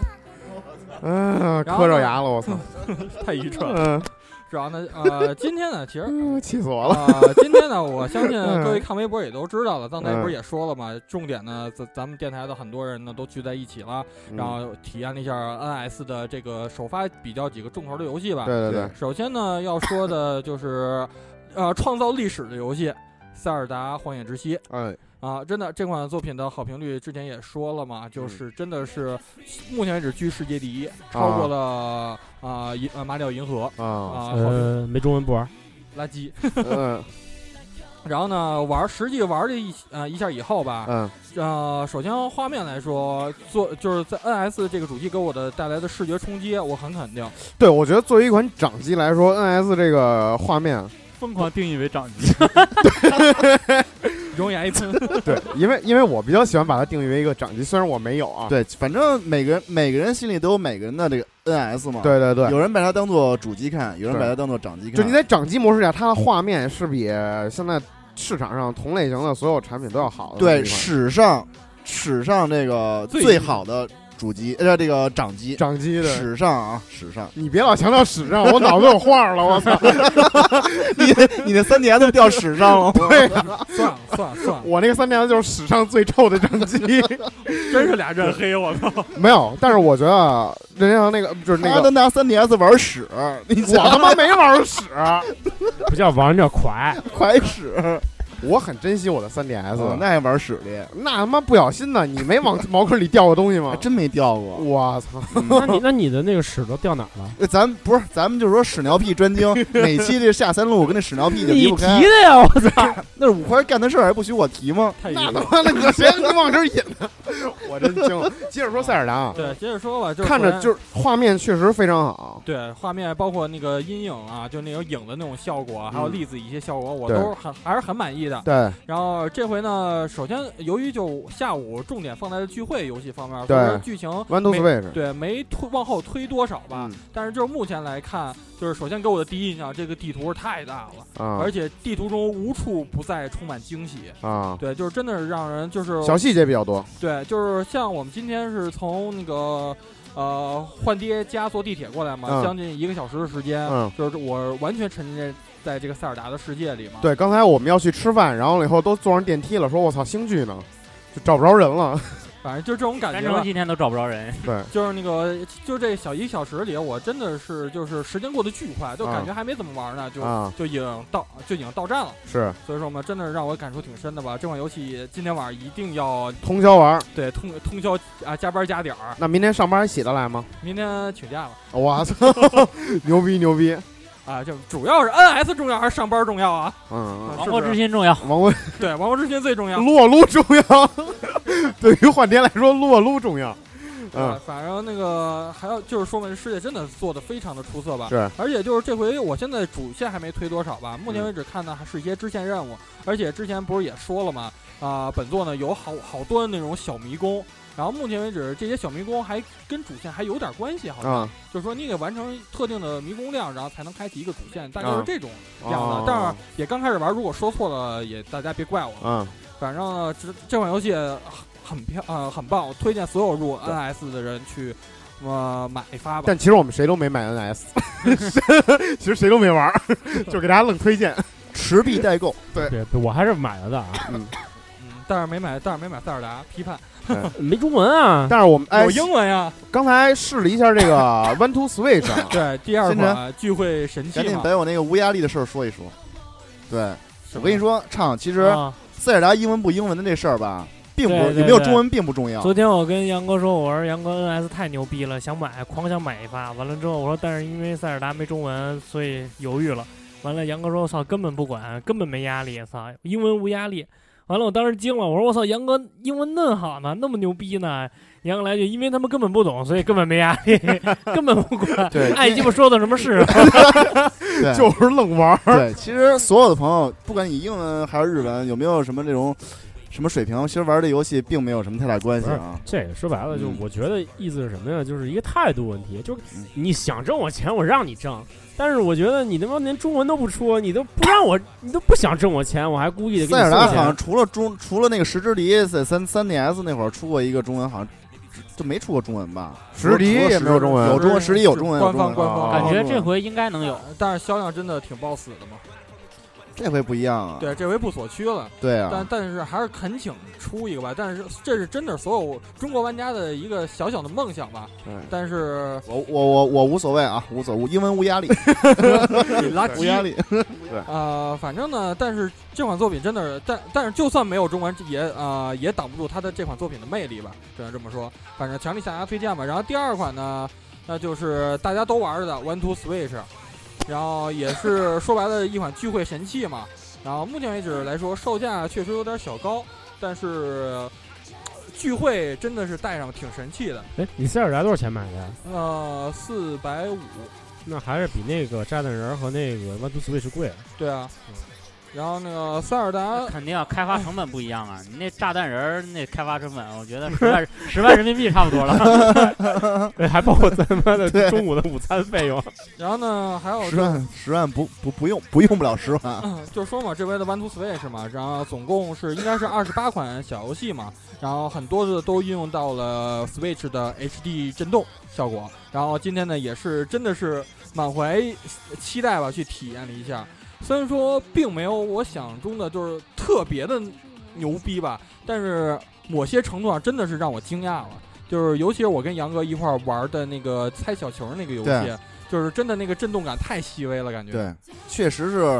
磕着牙了，我操，
太愚蠢了。主要呢，今天呢，其实
气死我了。
今天呢，我相信各位看微博也都知道了，刚才不是也说了嘛，重点呢，咱们电台的很多人呢都聚在一起了，然后体验了一下 NS 的这个首发比较几个重头的游戏吧。
对。
首先呢，要说的就是创造历史的游戏《塞尔达荒野之息》。真的这款作品的好评率之前也说了嘛，就是真的是目前为止居世界第一，超过了马里奥银河
没中文不玩，
垃圾。然后呢，实际玩了一下以后吧，首先画面来说，就是在 NS 这个主机给我的带来的视觉冲击，我很肯定。
对，我觉得作为一款掌机来说 ，NS 这个画面
疯狂定义为掌机。
容牙一喷。
对，因为我比较喜欢把它定义为一个掌机，虽然我没有啊。
对，反正每个人心里都有每个人的这个 NS 嘛。
对，
有人把它当做主机看，有人把它当做掌机看。
就你在掌机模式下，它的画面是比现在市场上同类型的所有产品都要好的。
对，史上这个最好的主机，这个掌机
的
史上，
你别老强调史上，我脑子有画了，我操！
你那3DS 掉史上了？
对，
算了，
我那个3DS就是史上最臭的掌机，
真是俩人黑，我靠！
没有，但是我觉得人家那个就是那个，
他都拿3DS 玩屎，
我他妈没玩屎，
不叫玩，叫快
屎。
我很珍惜我的 3DS，
那还玩屎的，
那他妈不小心呢，你没往茅坑里掉过东西吗？
真没掉过，
我操！
那你的那个屎都掉哪了？
咱们就是说屎尿屁专精，每期这下三路跟那屎尿屁就离不开。
你提的呀，我操！
那是5块干的事儿，还不许我提吗？
那他妈的，搁谁你往这儿引呢？我真惊了。接着说塞尔达，
对，接着说吧，就是
看着就是画面确实非常好，
对，画面包括那个阴影啊，就那种影的那种效果，还有粒子一些效果，我都还是很满意的。
对，
然后这回呢，首先由于就下午重点放在了聚会游戏方面，
对，
剧情没往后推多少吧，但是就是目前来看，就是首先给我的第一印象，这个地图太大了，而且地图中无处不在充满惊喜
啊，
对，就是真的是让人就是
小细节比较多，
对，就是像我们今天是从那个换爹家坐地铁过来嘛，将近1个小时的时间，就是我完全沉浸在这个塞尔达的世界里嘛。
对，刚才我们要去吃饭，然后了以后都坐上电梯了，说我操，星剧呢，就找不着人了。
反正就这种感觉吧。
反正今天都找不着人。
对，
就是那个，就这1个小时里，我真的是就是时间过得巨快，就感觉还没怎么玩呢，就已经到站了。
是，
所以说嘛，真的让我感触挺深的吧。这款游戏今天晚上一定要
通宵玩。
对，通宵啊，加班加点儿。
那明天上班还起得来吗？
明天请假了。
我操，牛逼牛逼！
啊，就主要是 NS 重要还是上班重要啊？
王国之心重要，
对，王国之心最重要，
撸啊撸重要。对于换爹来说，撸啊撸重要。
反正那个还要就是说明世界真的做的非常的出色吧。
是，
而且就是这回我现在主线还没推多少吧，目前为止看的还是一些支线任务，而且之前不是也说了吗？本作呢有好多那种小迷宫。然后目前为止，这些小迷宫还跟主线还有点关系，好像就是说你得完成特定的迷宫量，然后才能开启一个主线，大概是这种样的。但是也刚开始玩，如果说错了，也大家别怪我。反正呢，这款游戏很棒，我推荐所有入 NS 的人去买一发吧。
但其实我们谁都没买 NS， 其实谁都没玩，就给大家愣推荐，
持币代购。
对，我还是买了的啊。
但是没买塞尔达，批判。
没中文啊，
但是我们
有英文呀。
刚才试了一下这个 One to Switch，
对，第2款聚会神器嘛。
赶紧把我那个无压力的事儿说一说。对，我跟你说，其实塞尔达英文不英文的这事儿吧，并不有没有中文并不重要。
昨天我跟杨哥说，我说杨哥 NS 太牛逼了，狂想买一发。完了之后我说，但是因为塞尔达没中文，所以犹豫了。完了，杨哥说，我操，根本不管，根本没压力，操，英文无压力。完了，我当时惊了，我说我操，杨哥英文那好呢，那么牛逼呢。杨哥来句，因为他们根本不懂，所以根本没压力，根本不管，
对，
爱鸡巴说的什么是，
就是愣玩。
对，其实所有的朋友，不管你英文还是日文，有没有什么这种什么水平，其实玩这游戏并没有什么太大关系啊。
这个说白了，就我觉得意思是什么呀？就是一个态度问题，就是你想挣我钱，我让你挣。但是我觉得你他妈连中文都不出，你都不让我，你都不想挣我钱，我还故意的给你。塞
尔达好像除了那个石之笛在3DS 那会儿出过一个中文，好像就没出过中文吧？
石之笛也没有中文，
有中文，石之笛有中文，
官方，
感觉这回应该能有，
但是销量真的挺爆死的嘛。
这回不一样啊！
对，这回不锁区了。
对啊，
但是还是恳请出一个吧。但是这是真的所有中国玩家的一个小小的梦想吧。但是
我无所谓啊，英文无压力，
你垃圾
无压力。
对反正呢，但是这款作品真的是，但是就算没有中文，也挡不住它的这款作品的魅力吧，只能这么说。反正强力向大家推荐吧。然后第2款呢，那就是大家都玩的 One to Switch。然后也是说白了一款聚会神器嘛，然后目前为止来说售价确实有点小高，但是聚会真的是带上挺神器的。
哎，你塞尔达多少钱买的呀
？450，
那还是比那个炸弹人和那个 One to Switch 贵。
对啊。然后那个塞尔达
肯定开发成本不一样啊！你那炸弹人那开发成本，我觉得10万人民币差不多了，
对，还包括咱妈的中午的午餐费用。
然后呢，还有
10万不用不了10万。
就说嘛，这回的 One to Switch 嘛，然后总共应该是28款小游戏嘛，然后很多的都应用到了 Switch 的 HD 震动效果。然后今天呢，也是真的是满怀期待吧，去体验了一下。虽然说并没有我想中的就是特别的牛逼吧，但是某些程度上真的是让我惊讶了。就是尤其是我跟杨哥一块玩的那个猜小球那个游戏，就是真的那个震动感太细微了，感觉。
对，确实是，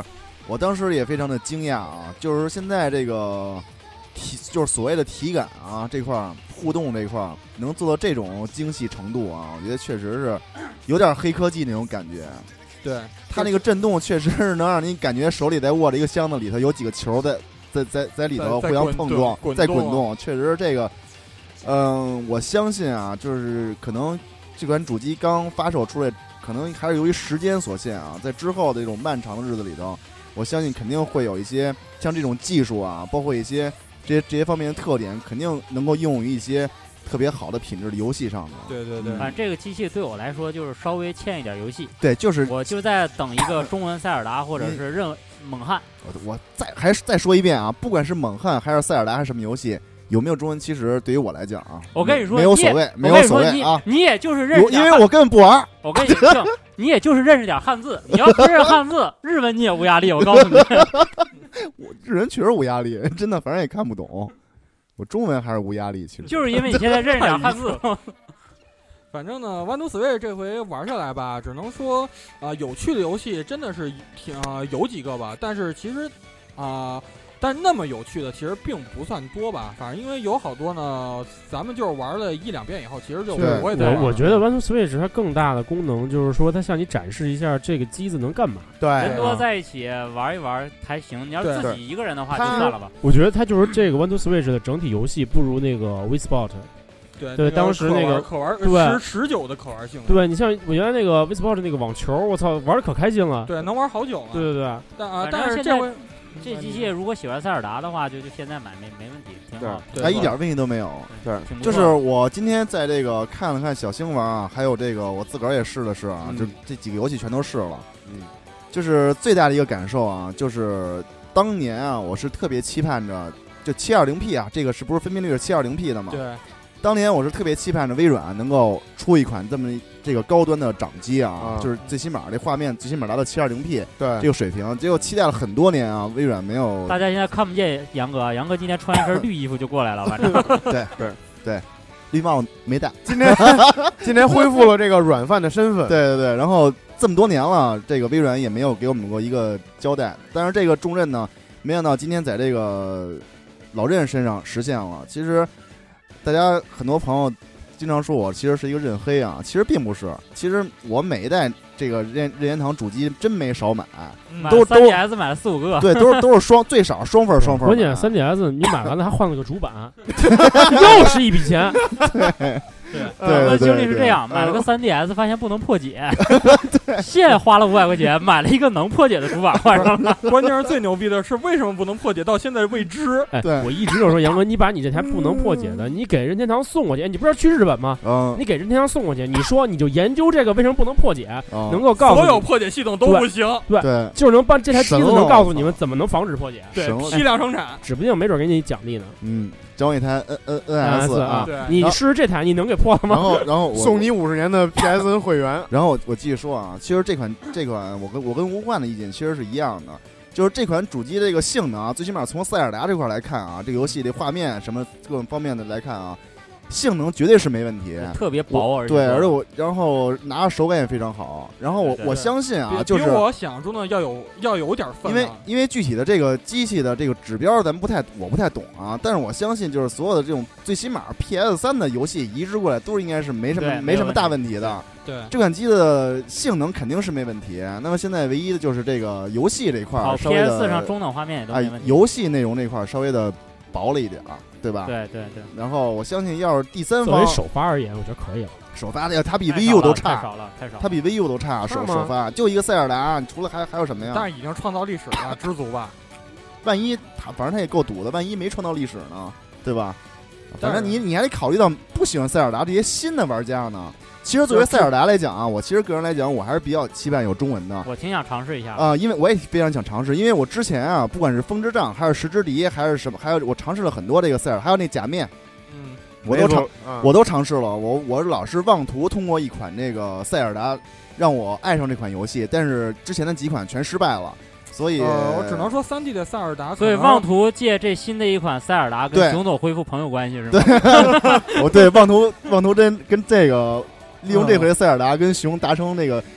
我当时也非常的惊讶啊，就是现在这个就是所谓的体感啊这块互动这块能做到这种精细程度啊，我觉得确实是有点黑科技那种感觉。
对，
它那个震动确实是能让你感觉手里在握着一个箱子，里头有几个球在里头互相碰撞，在滚动，确实这个，我相信啊，就是可能这款主机刚发售出来，可能还是由于时间所限啊，在之后的这种漫长的日子里头，我相信肯定会有一些像这种技术啊，包括一些这些方面的特点，肯定能够应用于一些特别好的品质的游戏上的。
对对对，
反正这个机器对我来说就是稍微欠一点游戏。
对，就是
我就在等一个中文塞尔达或者是猛汉。
我再说一遍啊，不管是猛汉还是塞尔达还是什么游戏，有没有中文，其实对于我来讲啊，
我跟你说
没有所谓，没有所谓啊。
你也就是认识，
因为我根本不玩。
我跟你说，你也就是认识点汉字。你要不认识汉字，日文你也无压力。我告诉你，
我日文确实无压力，真的，反正也看不懂。我中文还是无压力，其实
就是因为你现在认识点汉字。
反正呢，One to Switch 这回玩下来吧，只能说有趣的游戏真的是有几个吧，但是其实但是那么有趣的其实并不算多吧，反正因为有好多呢，咱们就是玩了1-2遍以后，其实就不会再玩了。
我觉得 One to Switch 它更大的功能就是说，它向你展示一下这个机子能干嘛。
对，
人多在一起玩一玩还行，你要自己一个人的话就算了吧。
我觉得它就是这个 One to Switch 的整体游戏不如那个 Wii Sport。对，当时那个
可玩
对
持久的可玩性。
对，你像我原来那个 Wii Sport 那个网球，我操，玩的可开心了。
对，能玩好久了。
对对对。
但是这回。这机器如果喜欢塞尔达的话，就现在买没问题，挺好。
它一点问题都没有。对，就是我今天在这个看了看小星玩啊，还有这个我自个儿也试了试啊，就这几个游戏全都试了。就是最大的一个感受啊，就是当年啊，我是特别期盼着，就720P 啊，这个是不是分辨率是720P 的嘛？
对。
当年我是特别期盼着微软能够出一款这么这个高端的掌机啊，就是最起码这画面最起码达到720P 这个水平，结果期待了很多年啊，微软没有。
大家现在看不见杨哥，杨哥今天穿一身绿衣服就过来了，反正
对，绿帽没戴。
今天恢复了这个软饭的身份。
对，然后这么多年了，这个微软也没有给我们过一个交代，但是这个重任呢，没想到今天在这个老任身上实现了。其实。大家很多朋友经常说我其实是一个任黑啊，其实并不是。其实我每一代这个任天堂主机真没少买，都
3DS 买了4-5个，
对，都是最少双份。
关键 3DS 你买完了还换了个主板，又是一笔钱。
对，我的经历是这样，买了个3DS，发现不能破解，现花了500块钱买了一个能破解的主板换上了。
关键是最牛逼的是为什么不能破解，到现在未知。
对，
我一直就说杨哥，你把你这台不能破解的，你给任天堂送过去，你不是要去日本吗？你给任天堂送过去，你说你就研究这个为什么不能破解，能够告诉
所有破解系统都不行。
对，就是能帮这台机子能告诉你们怎么能防止破解。
对，批量生产，
指不定没准给你奖励呢。
交一台 NS
啊，你试试这台，你能给破了吗？
然后
送你50年的 PSN 会员。
然后我继续说啊，其实这款我跟吴冠的意见其实是一样的，就是这款主机这个性能啊，最起码从塞尔达这块来看啊，这个游戏的画面什么各种方面的来看啊，性能绝对是没问题，
特别薄，而
且然后拿着手感也非常好。然后我相信啊，就是
比我想中的要有点分。
因为具体的这个机器的这个指标我不太懂啊，但是我相信就是所有的这种最起码 PS3 的游戏移植过来都应该是没什么大问题的。
对，
这款机的性能肯定是没问题。那么现在唯一的就是这个游戏这块稍微的
PS4 上中等画面也都没问题，
游戏内容这块稍微的薄了一点，对吧？
对。
然后我相信，要是第三方
作为首发而言，我觉得可以了。
首发的它比 VU 都差，
太少了。
它比 VU 都差。首发就一个塞尔达，除了还有什么呀？
但是已经创造历史了，知足吧。
万一反正他也够赌的，万一没创造历史呢，对吧？反正你还得考虑到不喜欢塞尔达这些新的玩家呢。其实作为塞尔达来讲啊，我其实个人来讲，我还是比较期盼有中文的。
我挺想尝试一下
因为我也非常想尝试，因为我之前啊，不管是风之杖还是石之笛还是什么，还有我尝试了很多这个塞尔，还有那假面，我都尝试了。我老是妄图通过一款这个塞尔达让我爱上这款游戏，但是之前的几款全失败了。所以
我只能说3D 的塞尔达，
所以妄图借这新的一款塞尔达跟熊总恢复朋友关系是吗？
对，妄图跟这个利用这回塞尔达跟熊达成那个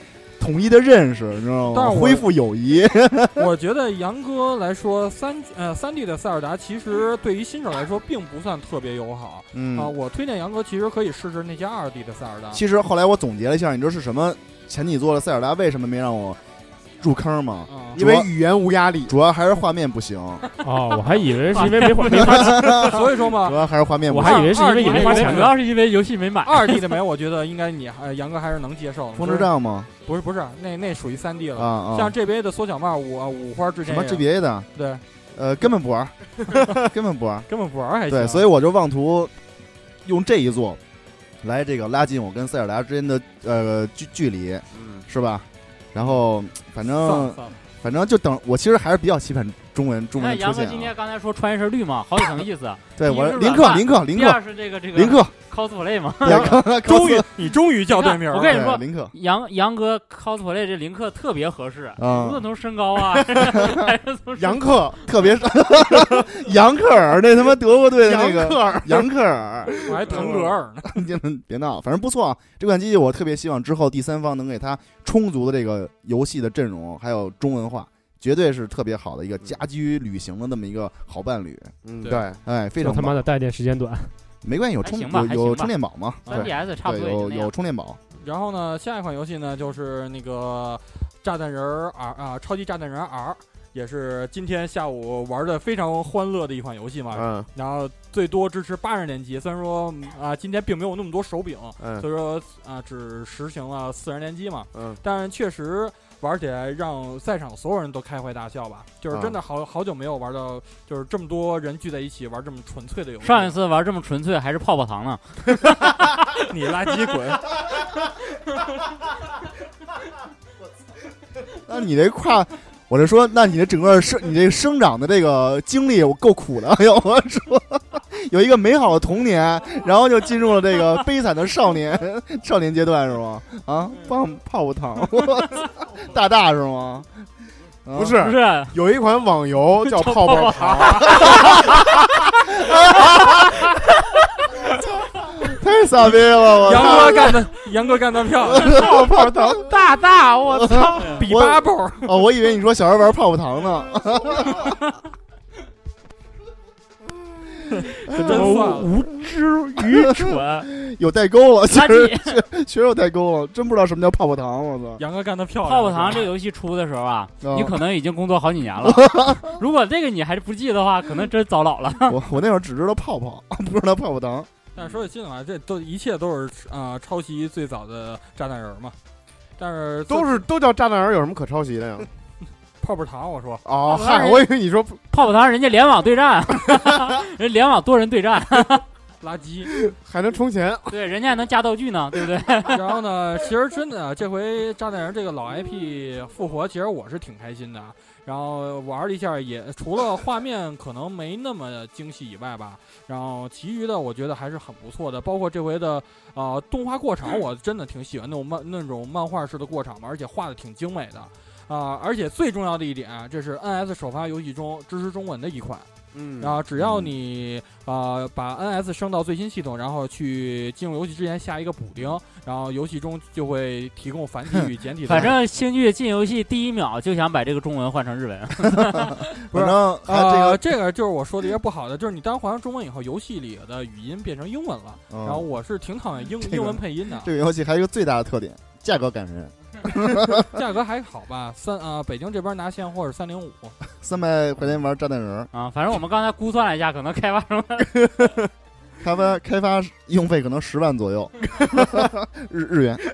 统一的认识，你知道吗？
但是
恢复友谊。
我觉得杨哥来说，3D 的塞尔达其实对于新手来说并不算特别友好。我推荐杨哥其实可以试试那些2D 的塞尔达。
其实后来我总结了一下，你知道是什么前几座的塞尔达为什么没让我入坑吗？
因为语言无压力，
主要还是画面不行。
哦，我还以为是因为没花钱，
所以说嘛，
主要还是画面不行。
我还以为是因为没花钱，
主要是因为游戏没买。
2D 的没，我觉得应该杨哥还是能接受。
风之杖吗？
不是，那属于3D 了。像 GBA 的缩小帽，五花之前
什么 GBA 的？
对，
根本不玩，根本不玩
还行。
对，所以我就妄图用这一座来这个拉近我跟塞尔达之间的距离，是吧？然后反正就等我，其实还是比较期盼中文出现。
杨哥今天刚才说穿一身绿嘛，好几层意思。
对，我林克。
第二是这个林克 cosplay 嘛。
你终于叫对名了。
我跟你说，
林克
杨哥 cosplay 这林克特别合适，无论从身高啊，还是从
杨克
特别杨克尔那他妈德国队的那个杨克尔，
我还腾格尔
呢。别闹，反正不错啊。这款机器我特别希望之后第三方能给它充足的这个游戏的阵容，还有中文化。绝对是特别好的一个家居旅行的那么一个好伴侣。
对，
哎，非常
他妈的带电时间短，
没关系，有充电宝嘛。
3DS 差不多
有充电宝。
然后呢，下一款游戏呢就是那个炸弹人超级炸弹人 R， 也是今天下午玩的非常欢乐的一款游戏嘛。然后最多支持80人联机，虽然说今天并没有那么多手柄，所以说只实行了4人联机嘛。但是确实。玩起来让赛场所有人都开怀大笑吧，就是真的好久没有玩到，就是这么多人聚在一起玩这么纯粹的游戏。
上一次玩这么纯粹还是泡泡糖呢。
你垃圾滚！
那你这我就说，那你这整个你这生长的这个经历我够苦的。哎呦，我说有一个美好的童年，然后就进入了这个悲惨的少年阶段是吗？泡泡糖，大是吗？
不是，有一款网游叫泡泡糖。
太傻逼了！
杨哥干得漂亮！
泡泡糖大，我操！
比巴包
哦，我以为你说小孩玩泡泡糖呢。
真无知愚蠢，
有代沟了，确实有代沟了，真不知道什么叫泡泡糖。我操！
杨哥干得漂亮！
泡泡糖这个游戏出的时候你可能已经工作好几年了。如果这个你还是不记得的话，可能真糟老了。
我那会儿只知道泡泡，不知道泡泡糖。
但是说起心里话，这一切都是抄袭最早的炸弹人嘛。但是
都叫炸弹人，有什么可抄袭的呀？
泡泡糖，我说
嗨，我以为你说
泡泡糖，人家联网对战，人联网多人对战，
垃圾
还能充钱，
对，人家还能加道具呢，对不对？
然后呢，其实真的这回炸弹人这个老 IP 复活，其实我是挺开心的。然后玩了一下，也除了画面可能没那么精细以外吧，然后其余的我觉得还是很不错的。包括这回的动画过场，我真的挺喜欢那种漫画式的过场嘛，而且画的挺精美的。而且最重要的一点，这是 NS 首发游戏中支持中文的一款。然后只要你把 NS 升到最新系统，然后去进入游戏之前下一个补丁，然后游戏中就会提供繁体与简体的。
反正星剧进游戏第1秒就想把这个中文换成日文。
不是
这个就是我说的一个不好的，就是你当换成中文以后，游戏里的语音变成英文了。然后我是挺讨厌英文配音的。
这个游戏还有一个最大的特点，价格感人。
价格还好吧？北京这边拿现货是305，300
块钱玩炸弹人
啊！反正我们刚才估算了一下，可能开
发用费可能10万左右日元。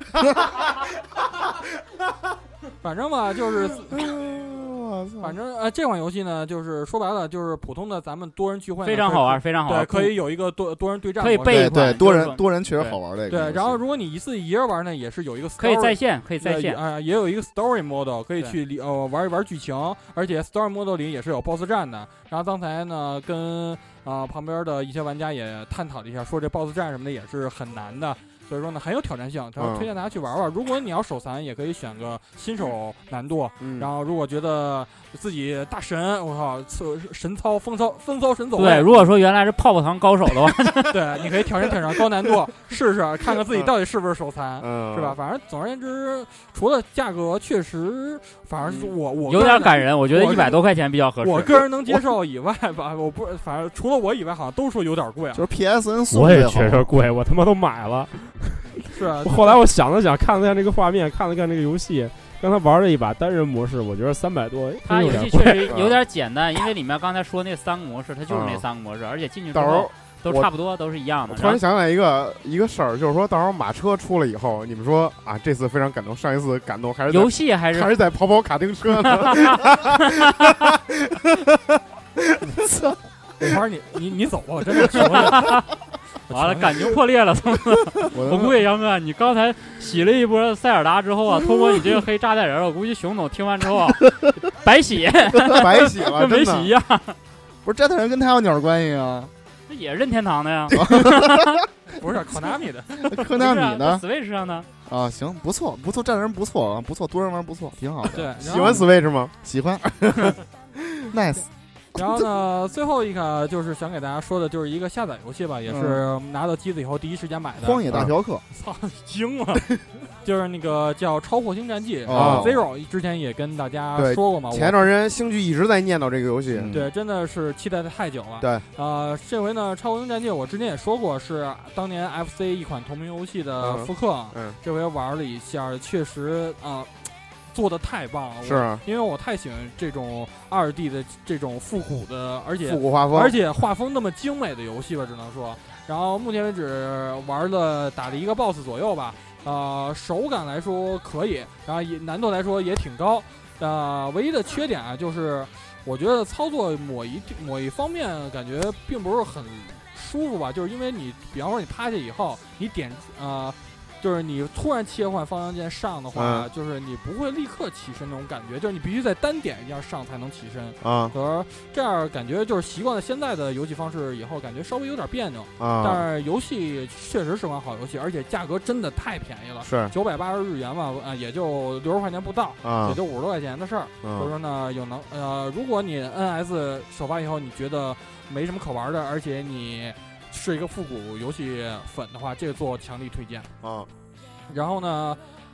反正吧，就是反正这款游戏呢，就是说白了，就是普通的咱们多人聚会
非常好玩，非常好玩。
对，可以有一个多人对战，
可以备一款。
对，多人确实好玩这个。
对，然后如果你一人玩呢，也是有一个 story,
可以在线，
也有一个 story model 可以去玩一玩剧情，而且 story model 里也是有 boss 战的。然后刚才呢，跟旁边的一些玩家也探讨了一下，说这 boss 战什么的也是很难的。 所以说呢很有挑战性，推荐大家去玩玩。如果你要手残，也可以选个新手难度。然后如果觉得自己大神，我靠，神操风骚神走。
对，如果说原来是泡泡糖高手的话，
对，你可以挑战高难度，试试看看自己到底是不是手残，是吧？反正总而言之，除了价格确实，反正我
有点感人，我觉得100多块钱比较合适。
我个人能接受以外吧，我不，反正除了我以外，好像都说有点贵。
就是 PSN 送
我也觉得贵，我他妈都买了。
是啊，
后来我想了想，看了看这个画面，看了看这个游戏，刚才玩了一把单人模式，我觉得300多。
它游戏确实有点简单，因为里面刚才说那3个模式，它就是那3个模式，而且进去之后都差不多，都是一样的。
突然想起来一个事儿，就是说到时候马车出了以后，你们说啊，这次非常感动，上一次感动还是
游戏还是
在跑卡丁车呢。
操！我玩你走吧，我真的受不了。
完了，感情破裂了，我估计杨哥，你刚才洗了一波塞尔达之后啊，通过你这个黑炸弹人，我估计熊总听完之后啊，白洗了，
跟没洗一样。
不是炸弹人跟他有点关系啊？
这也是任天堂的呀。
不是科纳米的，
科纳米的
，Switch 上的。
啊，行，不错，炸弹人不错啊，不错，多人玩不错，挺好的。
对，
喜欢 Switch 吗？
喜欢。Nice。
然后呢，最后一个就是想给大家说的，就是一个下载游戏吧，也是拿到机子以后第一时间买的
《荒野大镖客》。
操，惊了！就是那个叫《超火星战记》Zero， 之前也跟大家说过嘛。
前段时间星剧一直在念叨这个游戏，
对，真的是期待的太久了。
对，
这回呢，《超火星战记》我之前也说过，是当年 FC 一款同名游戏的复刻。这回玩了一下，确实做的太棒了，
是
因为我太喜欢这种2D 的这种复古的，而且
复古画风，
而且画风那么精美的游戏吧，只能说。然后目前为止打了一个 BOSS 左右吧，手感来说可以，然后难度来说也挺高。唯一的缺点啊，就是我觉得操作某一方面感觉并不是很舒服吧，就是因为你比方说你趴下以后，你点就是你突然切换方向键上的话，就是你不会立刻起身那种感觉，就是你必须在单点一下上才能起身
啊。
可是这样感觉就是习惯了现在的游戏方式以后，感觉稍微有点别扭啊。但是游戏确实是款好游戏，而且价格真的太便宜了，
是
980日元嘛，也就60块钱不到，也就50多块钱的事儿。所以说呢，如果你 NS 首发以后你觉得没什么可玩的，而且你是一个复古游戏粉的话，这个做强力推荐
啊。
然后呢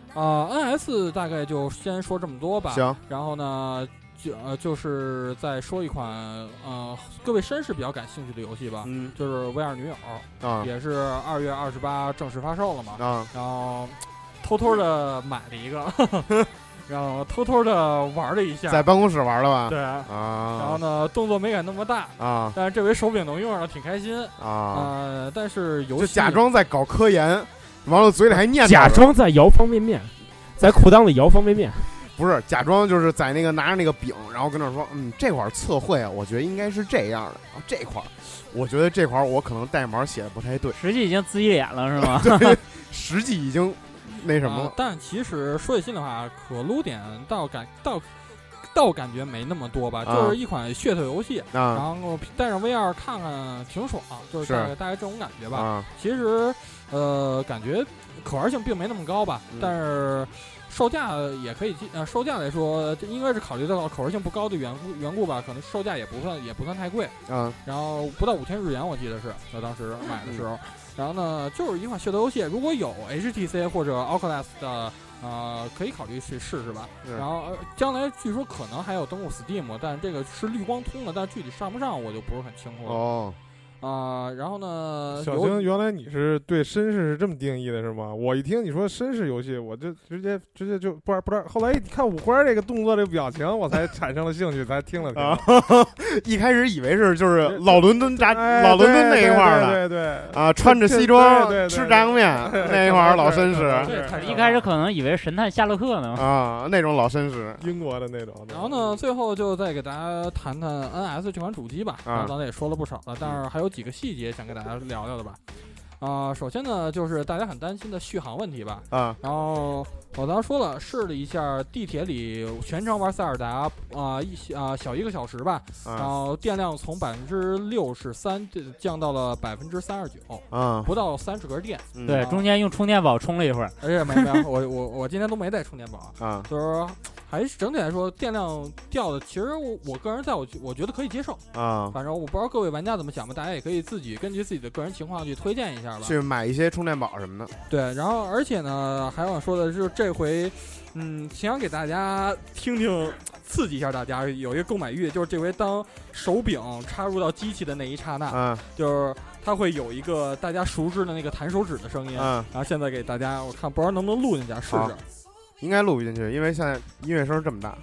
，NS 大概就先说这么多吧。
行。
然后呢，就是再说一款各位绅士比较感兴趣的游戏吧。就是《VR 女友》也是2月28正式发售了嘛。然后偷偷的买了一个。然后偷偷的玩了一下，
在办公室玩了吧？
对啊。然后呢，动作没敢那么大
啊，
但是这回手柄能用上了，挺开心啊。但是游戏
就假装在搞科研，完了嘴里还念叨，
假装在摇方便面，在裤裆里摇方便面，
不是假装就是在那个拿着那个饼，然后跟那说，这块测绘啊，我觉得应该是这样的，这块我觉得这块我可能代码写的不太对，
实际已经自己脸了是吗？
对，实际已经。那什么
但其实说句心里话，可撸点倒感觉没那么多吧，就是一款噱头游戏，然后带上 VR 看看挺爽，就是大概这种感觉吧。其实感觉可玩性并没那么高吧，但是售价也可以售价来说，应该是考虑到可玩性不高的缘故吧，可能售价也不算太贵。然后不到5000日元，我记得是在当时买的时候。然后呢，就是一款噱头游戏，如果有 HTC 或者 Oculus 的，可以考虑去试试吧。然后将来据说可能还有登陆 Steam， 但这个是绿光通的，但具体上不上我就不是很清楚了。
哦。
然后呢，
小星，原来你是对绅士是这么定义的是吗？我一听你说绅士游戏，我就直接就不知道。后来一看五花这个动作这个表情，我才产生了兴趣，才听了听。
一开始以为就是老伦敦老伦敦那一块的，
对
啊，穿着西装吃炸酱面那一块老绅士。
一开始可能以为神探夏洛克呢
啊，那种老绅士，
英国的那种。
然后呢，最后就再给大家谈谈 NS 这款主机吧。刚才也说了不少了，但是还有几个细节想跟大家聊聊的吧。 首先呢，就是大家很担心的续航问题吧。然后我刚说了，试了一下地铁里全程玩塞尔达，小1个小时吧。然后电量从63%降到了39%，不到30格电。
对，中间用充电宝充了一会儿。
没有，我今天都没带充电宝就是说还是整体来说电量掉的，其实我个人我觉得可以接受反正我不知道各位玩家怎么想吧，大家也可以自己根据自己的个人情况去推荐一下吧，
去买一些充电宝什么的。
对，然后而且呢，还想说的就是这回，想给大家听听，刺激一下大家有一个购买欲，就是这回当手柄插入到机器的那一刹那，就是它会有一个大家熟知的那个弹手指的声音，然后现在给大家，我看不知道能不能录进去，试试。
应该录不进去，因为现在音乐声这么大，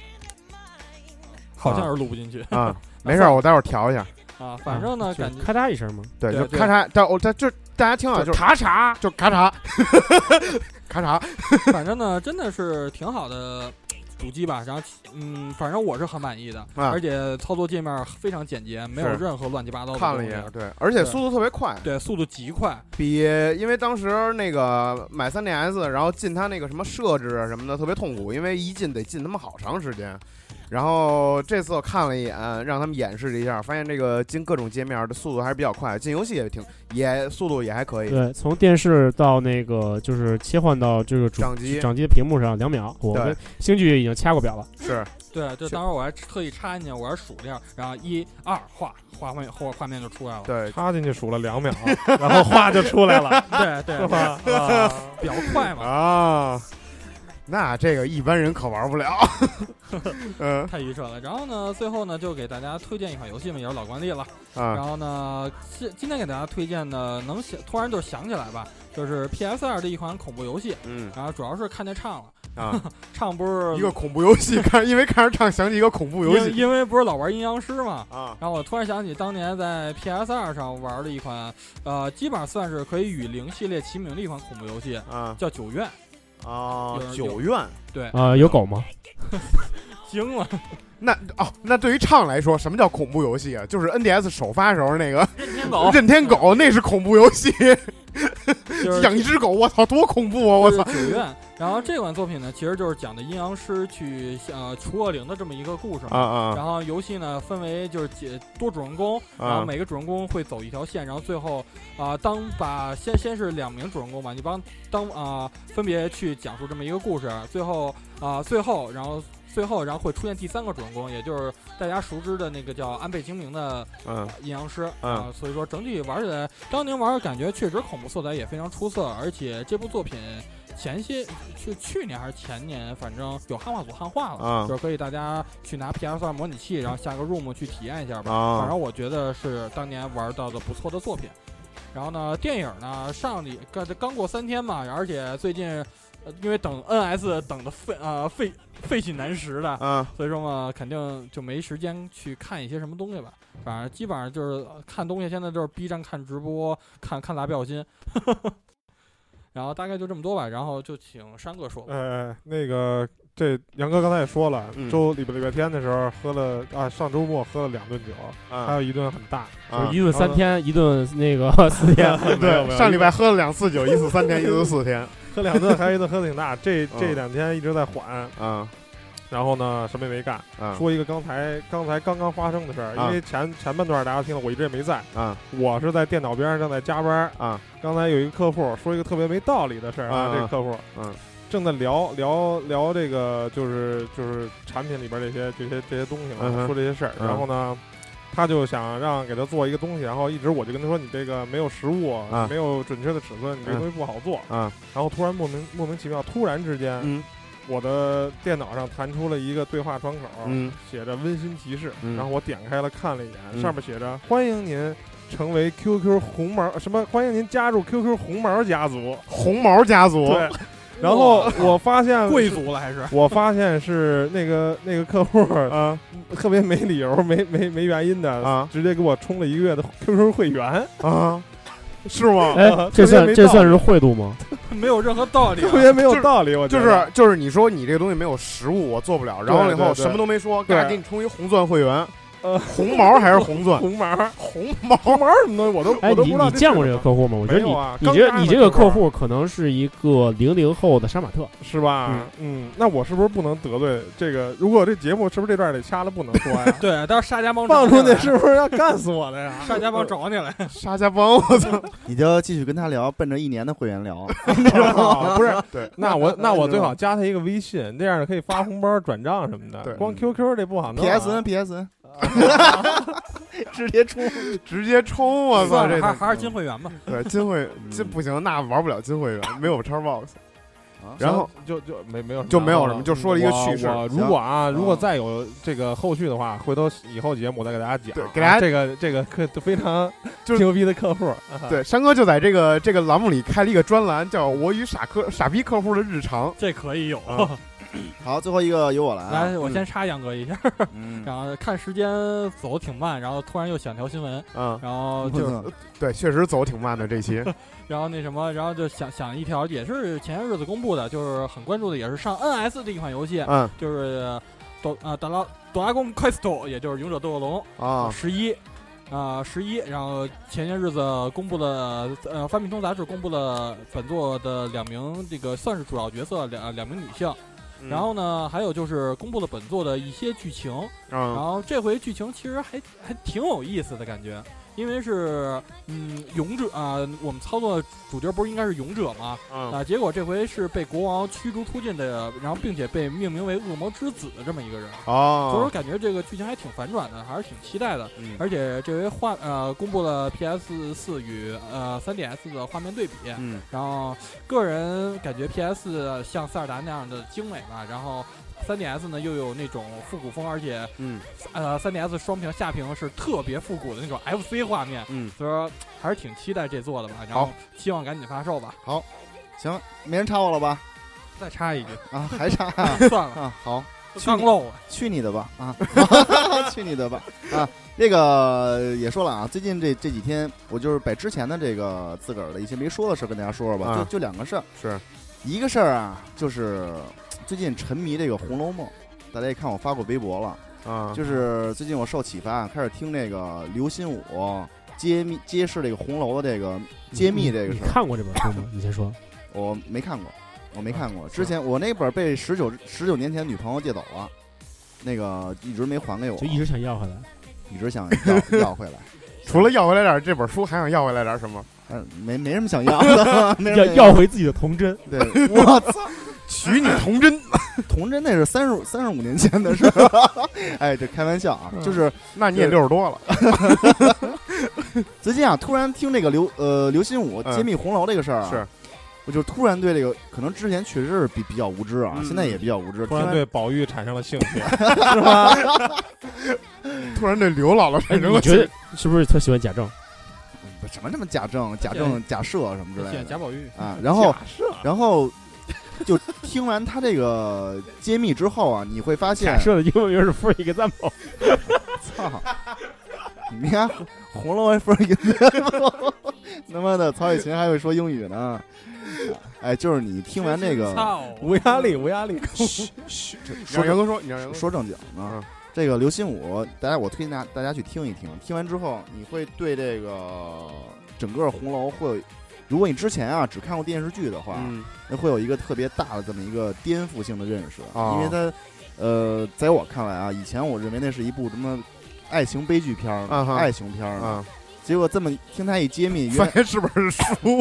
好像是录不进去
没事，我待会儿调一下
反正呢，感觉
咔嚓一声嘛，
对，就咔嚓，它就大家听啊，就
咔嚓，
就咔嚓，咔嚓，
反正呢，真的是挺好的主机吧，然后反正我是很满意的，而且操作界面非常简洁，没有任何乱七八糟的。
看了一眼，对，而且速度特别快，
对，速度极快，
因为当时那个买 3DS， 然后进它那个什么设置啊什么的特别痛苦，因为一进得进他妈好长时间。然后这次我看了一眼，让他们演示了一下，发现这个进各种界面的速度还是比较快，进游戏也速度也还可以。
对，从电视到那个就是切换到这个掌机的屏幕上2秒，我跟星剧已经掐过表了。
是，
对，就当时我还特意插进去，我还数量，然后1、2画面就出来了。
对，
插进去数了2秒，然后画就出来了。
对，比较快嘛。
那这个一般人可玩不了，
太愚蠢了。然后呢，最后呢，就给大家推荐一款游戏嘛，也是老惯例了。然后呢，今天给大家推荐的，突然就想起来吧，就是 PS2 的一款恐怖游戏。然后主要是看见唱了。唱不是
一个恐怖游戏，因为看着唱想起一个恐怖游戏，
因为不是老玩阴阳师嘛。然后我突然想起当年在 PS2 上玩的一款，基本上算是可以与0系列齐名的一款恐怖游戏，叫《九院》。
九院，
对
有狗吗？
惊了。
那对于唱来说，什么叫恐怖游戏啊？就是 NDS 首发时候那个
任天
狗，那是恐怖游戏。养一只狗，我操，多恐怖啊！我操。
九院。然后这款作品呢，其实就是讲的阴阳师去除恶灵的这么一个故事嘛。然后游戏呢分为就是多主人公，然后每个主人公会走一条线，然后最后先是2名主人公吧，你分别去讲述这么一个故事，最后然后会出现第3个主人公，也就是大家熟知的那个叫安倍晴明的阴阳师所以说整体玩起来，当年玩感觉确实恐怖色彩也非常出色，而且这部作品去年还是前年，反正有汉化组汉化了，就是可以大家去拿 PS2 模拟器，然后下个 ROM 去体验一下吧。反正我觉得是当年玩到的不错的作品。然后呢，电影呢刚过3天嘛，而且最近因为等 NS 等的费尽难时的，所以说嘛，肯定就没时间去看一些什么东西吧。反正基本上就是看东西，现在就是 B 站看直播，看拉表心。然后大概就这么多吧，然后就请山哥说吧。
那个这杨哥刚才也说了，礼拜天的时候喝了上周末喝了2顿酒，还有1顿很大，
就是1顿3天，1顿那个4天。
对，上礼拜喝了2次酒，1次3天，1次4天，
喝2顿，还有1顿喝的挺大。这2天一直在缓然后呢，什么也没干。说一个刚刚发生的事儿，因为前半段大家听了，我一直也没在。我是在电脑边上正在加班。刚才有一个客户说一个特别没道理的事儿这个客户正在聊这个就是产品里边这些东西嘛，说这些事儿。然后呢，他就想让给他做一个东西，然后一直我就跟他说，你这个没有实物，没有准确的尺寸，你这个东西不好做。然后突然莫名其妙，突然之间。我的电脑上弹出了一个对话窗口，写着温馨提示，然后我点开了看了一眼，上面写着欢迎您成为 QQ 红毛欢迎您加入 QQ 红毛家族。
对，
然后我发现
贵族了还是？
我发现是那个客户特别没理由没原因的直接给我充了1个月的 QQ 会员
是吗？
这算是贿赂吗？
没有任何道理，
特别没有道理。我
就是你说你这个东西没有实物，我做不了。然后以后什么都没说，给你充一红钻会员。 红毛还是红钻？
红毛什么东西我都
哎，
不知道。
你见过这个客户吗？我觉得你这个客户可能是一个00后的杀马特，
是吧？那我是不是不能得罪这个？如果这节目是不是这段得掐了不能说呀？
对，到时候沙家帮
放出去是不是要干死我的呀？
沙家帮找你来，
沙家帮，我操！
你就继续跟他聊，奔着1年的会员聊，
不是？对，那我最好加他一个微信，这样可以发红包、转账什么的。
对，
光 QQ 这不好弄。
PSN，直接冲！我操，
这还是金会员吧？
对，金不行，那玩不了金会员，没有Xbox。然后
就没有
什么，就说了一个趣事。
如果再有这个后续的话，回头以后节目再给大家讲。
给大家
这个非常牛逼的客户。
对，山哥就在这个栏目里开了一个专栏，叫我与傻逼客户的日常。
这可以有。
好，最后一个由我来。
我先插杨哥一下。然后看时间走挺慢，然后突然又想条新闻。然后就是
对，确实走挺慢的这期。
然后那什么，然后就想一条，也是前些日子公布的，就是很关注的，也是上 NS 的一款游戏，就是哆啦 A 梦 Crystal， 也就是勇者斗恶龙啊11，然后前些日子公布了，发米通杂志公布了本作的2名这个算是主要角色，两名女性。然后呢，还有就是公布了本作的一些剧情，然后这回剧情其实还挺有意思的感觉。因为是勇者我们操作主角不是应该是勇者吗？结果这回是被国王驱逐出境的，然后并且被命名为恶魔之子的这么一个人。所以说感觉这个剧情还挺反转的，还是挺期待的。而且这回公布了 PS4 与3DS 的画面对比。然后个人感觉 PS 像塞尔达那样的精美吧，然后3DS 呢又有那种复古风，而且3DS 双屏下屏是特别复古的那种 FC 画面，所以说还是挺期待这做的吧。然后希望赶紧发售吧。
好，行，没人插我了吧？
再插一句
啊，还插？
算了
啊，好，
刚漏了，
去你的吧啊，去你的吧啊！这个也说了啊，最近这几天我就是把之前的这个自个儿的一些没说的事跟大家说说吧，就2个事儿，
是
一个事儿啊，就是最近沉迷这个《红楼梦》，大家也看我发过微博了啊，就是最近我受启发，开始听这个刘心武揭示这个红楼的这个揭秘这个事儿。
你看过这本书吗？你先说。
我没看过，之前我那本被19年前女朋友借走了，那个一直没还给我，
就一直想要回来，
一直想要回来。
除了要回来点这本书，还想要回来点什么？
没什么想要的，
要回自己的童真。
对，我操，
取你童真，
童真那是35年前的事。哎，这开玩笑啊，就是
那你也60多了。
最近啊，突然听这个刘心武揭秘红楼这个事儿啊，
是。
我就突然对这个，可能之前确实是比较无知啊，现在也比较无知。
突然对宝玉产生了兴趣，是吧？
突然对刘姥姥产生了
兴趣，你觉得是不是特喜欢贾政？
什么假设什么之类的？
贾宝玉
啊，然后就听完他这个揭秘之后啊，你会发现
假设的英文名是 For Example。
操！你看红楼还 For Example， 他妈的曹雪芹还会说英语呢。哎，就是你听完这个
无压力。
嘘，让杨哥说，你让杨哥
说正经的。这个刘心武，我推荐大家去听一听。听完之后，你会对这个整个红楼会，如果你之前啊只看过电视剧的话，那会有一个特别大的这么一个颠覆性的认识，因为它在我看来啊，以前我认为那是一部什么爱情悲剧片儿、爱情片儿啊。结果这么听他一揭秘，
发现是本书，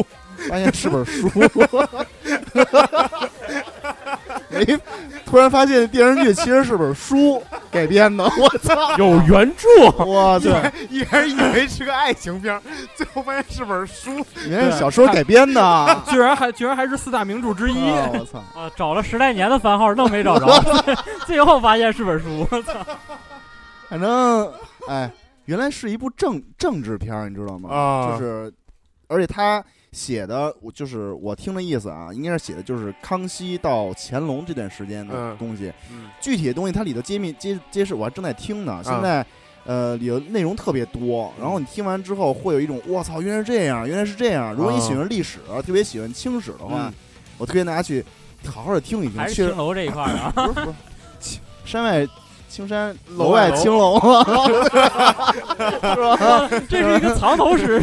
突然发现电视剧其实是本书改编的，我操，
有原著，
我操！
一开始以为是个爱情片，最后发现是本书，
原来是小说改编的，
居然还是4大名著之一，
我操！
找了10来年的番号都没找着，最后发现是本书，我操！
反正哎。原来是一部政治片，你知道吗？就是，而且他写的，就是我听的意思啊，应该是写的就是康熙到乾隆这段时间的东西。具体的东西它里头揭示，我还正在听呢。现在里头内容特别多，然后你听完之后会有一种我操，原来是这样。如果你喜欢历史，特别喜欢清史的话，我推荐大家去好好的听一听。
还是青楼这一块啊？
不是，山外青山楼外青楼啊，是吧？
这是一个藏头诗。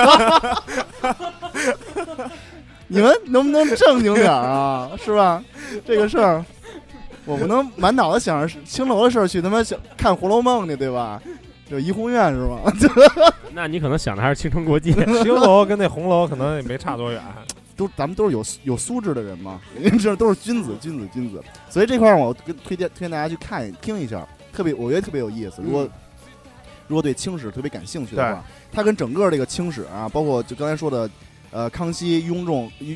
你们能不能正经点啊？是吧？这个事儿，我不能满脑子想着青楼的事儿去他妈想看《红楼梦》去，对吧？就怡红院是吗？
那你可能想的还是青城国际。
青楼跟那红楼可能也没差多远。
咱们都是有素质的人嘛，这都是君子。所以这块我推荐大家去听一下，我觉得特别有意思。如果对清史特别感兴趣的话，它跟整个这个清史啊，包括就刚才说的，康熙、雍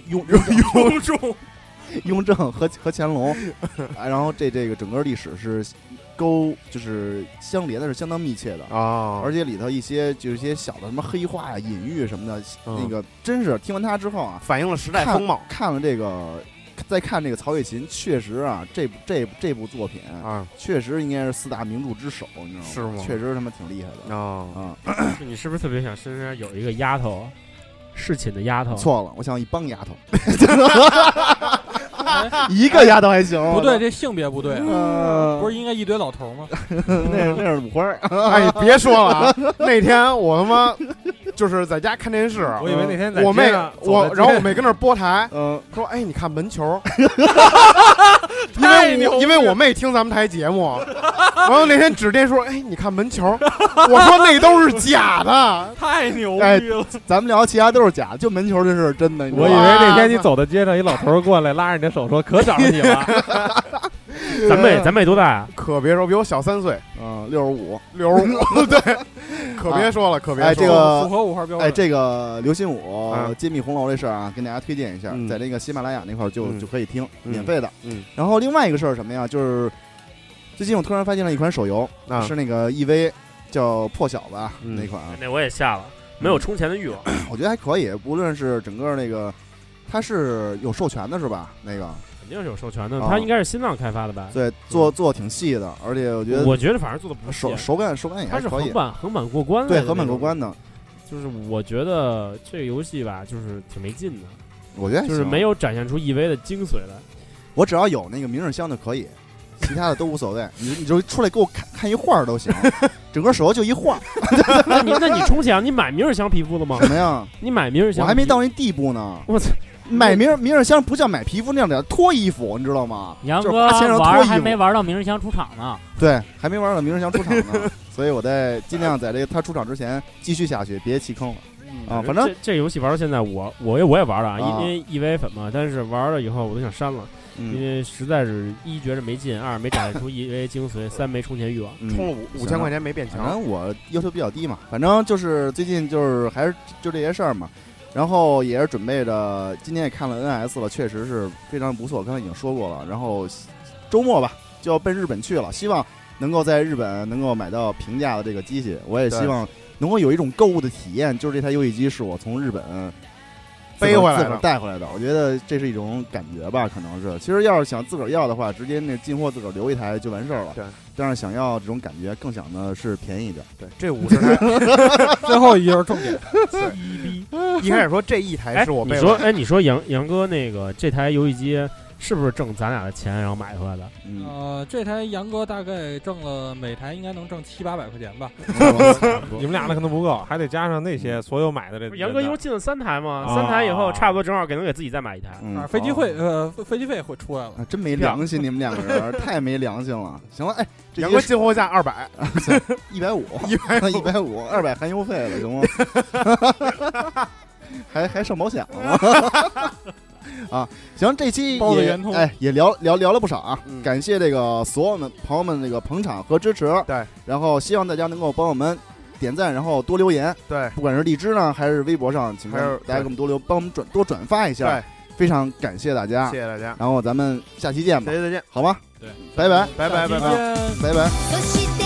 正和乾隆，然后这个整个历史是就是相连的是相当密切的
啊，
而且里头一些小的什么黑话呀、隐喻什么的，那个真是听完他之后啊，
反映了时代风貌。
看了这个，再看这个曹雪芹，确实啊，这部作品啊，确实应该是4大名著之首，你知道吗？
是吗？
确实他妈挺厉害的
啊！
你是不是特别想身边有一个丫头，侍寝的丫头？
错了，我想一帮丫头。一个丫头还行，
不对，这性别不对，不是应该一堆老头吗？
那是五花。
哎，别说了啊！那天我他妈就是在家看电视，
我以为那天在
然后我妹跟那播台，说哎，你看门球，因为我妹听咱们台节目，然后那天指定说哎，你看门球，我说那都是假的，
太牛逼了！
咱们聊其他都是假的，就门球这是真的。
我以为那天你走在街上，一老头过来拉着你的手说：“可找着你了。”
咱妹多大啊？
可别说，比我小3岁
，65，
对，可别说了，可别说了。
这个
符合5号标准。
哎，这个刘心武揭秘红楼这事儿啊，跟大家推荐一下，在那个喜马拉雅那块就可以听，免费的。然后另外一个事儿什么呀？就是最近我突然发现了一款手游，是那个 EV 叫破晓吧那款，
那我也下了，没有充钱的欲望。
我觉得还可以，无论是整个那个，它是有授权的是吧？那个。
肯定是有授权的，它应该是新浪开发的吧？
对，做挺细的，而且我觉得
反正做的不细，
手感也还可以。
它是横版过关的，
对，横版过关的。
就是我觉得这个游戏吧，就是挺没劲的。
我觉得
就是没有展现出 EV 的精髓来。
我只要有那个明日香就可以，其他的都无所谓。你就出来给我看一画都行，整个手游就一画。
那你充钱，你买明日香皮肤了吗？
怎么样？
你买明日香，
我还没到那地步呢。
我操！
买明日香不叫买皮肤那样的，脱衣服，你知道吗？
杨哥玩还没玩到明日香出场呢。
对，还没玩到明日香出场呢，所以我在尽量在这个他出场之前继续下去，别弃坑了。啊，反正
这游戏玩到现在，我也玩了啊，因为 EV 粉嘛，但是玩了以后我都想删了，因为实在是1觉着没劲，2没展现出 EV 精髓，3没充钱欲望，
充了5000块钱没变强。
反正我要求比较低嘛，反正就是最近就是还是就这些事儿嘛。然后也是准备着，今天也看了 NS 了，确实是非常不错。刚才已经说过了。然后周末吧就要奔日本去了，希望能够在日本能够买到平价的这个机器。我也希望能够有一种购物的体验，就是这台游戏机是我从日本
背回来的，
自个儿带回来的。我觉得这是一种感觉吧，可能是。其实要是想自个儿要的话，直接那进货自个儿留一台就完事儿了。
对。
但是想要这种感觉，更想的是便宜一点。
对，这50台，
最后一页重点。
一开始说这一台是我背回来。
你说杨哥那个这台游戏机是不是挣咱俩的钱然后买回来的？
这台杨哥大概挣了每台应该能挣700-800块钱吧。
你们俩的可能不够，还得加上那些所有买的这。
杨哥一共进了3台嘛，3台以后差不多正好能给自己再买一台。
飞机费会出来了，
真没良心，你们两个人太没良心了。行了，哎，
杨哥进货价200，
150，200含邮费了，行吗？还上保险了吗？啊，行，这期也聊了不少啊，感谢这个所有朋友们这个捧场和支持，
对，
然后希望大家能够帮我们点赞，然后多留言，
对，
不管是荔枝呢还是微博上，请大家给我们帮我们多转发一下，
对，
非常感谢大家，
谢谢大家，
然后咱们下期见吧，
下期再见，
好吗？
对，
拜拜，
拜拜，拜拜，
拜拜。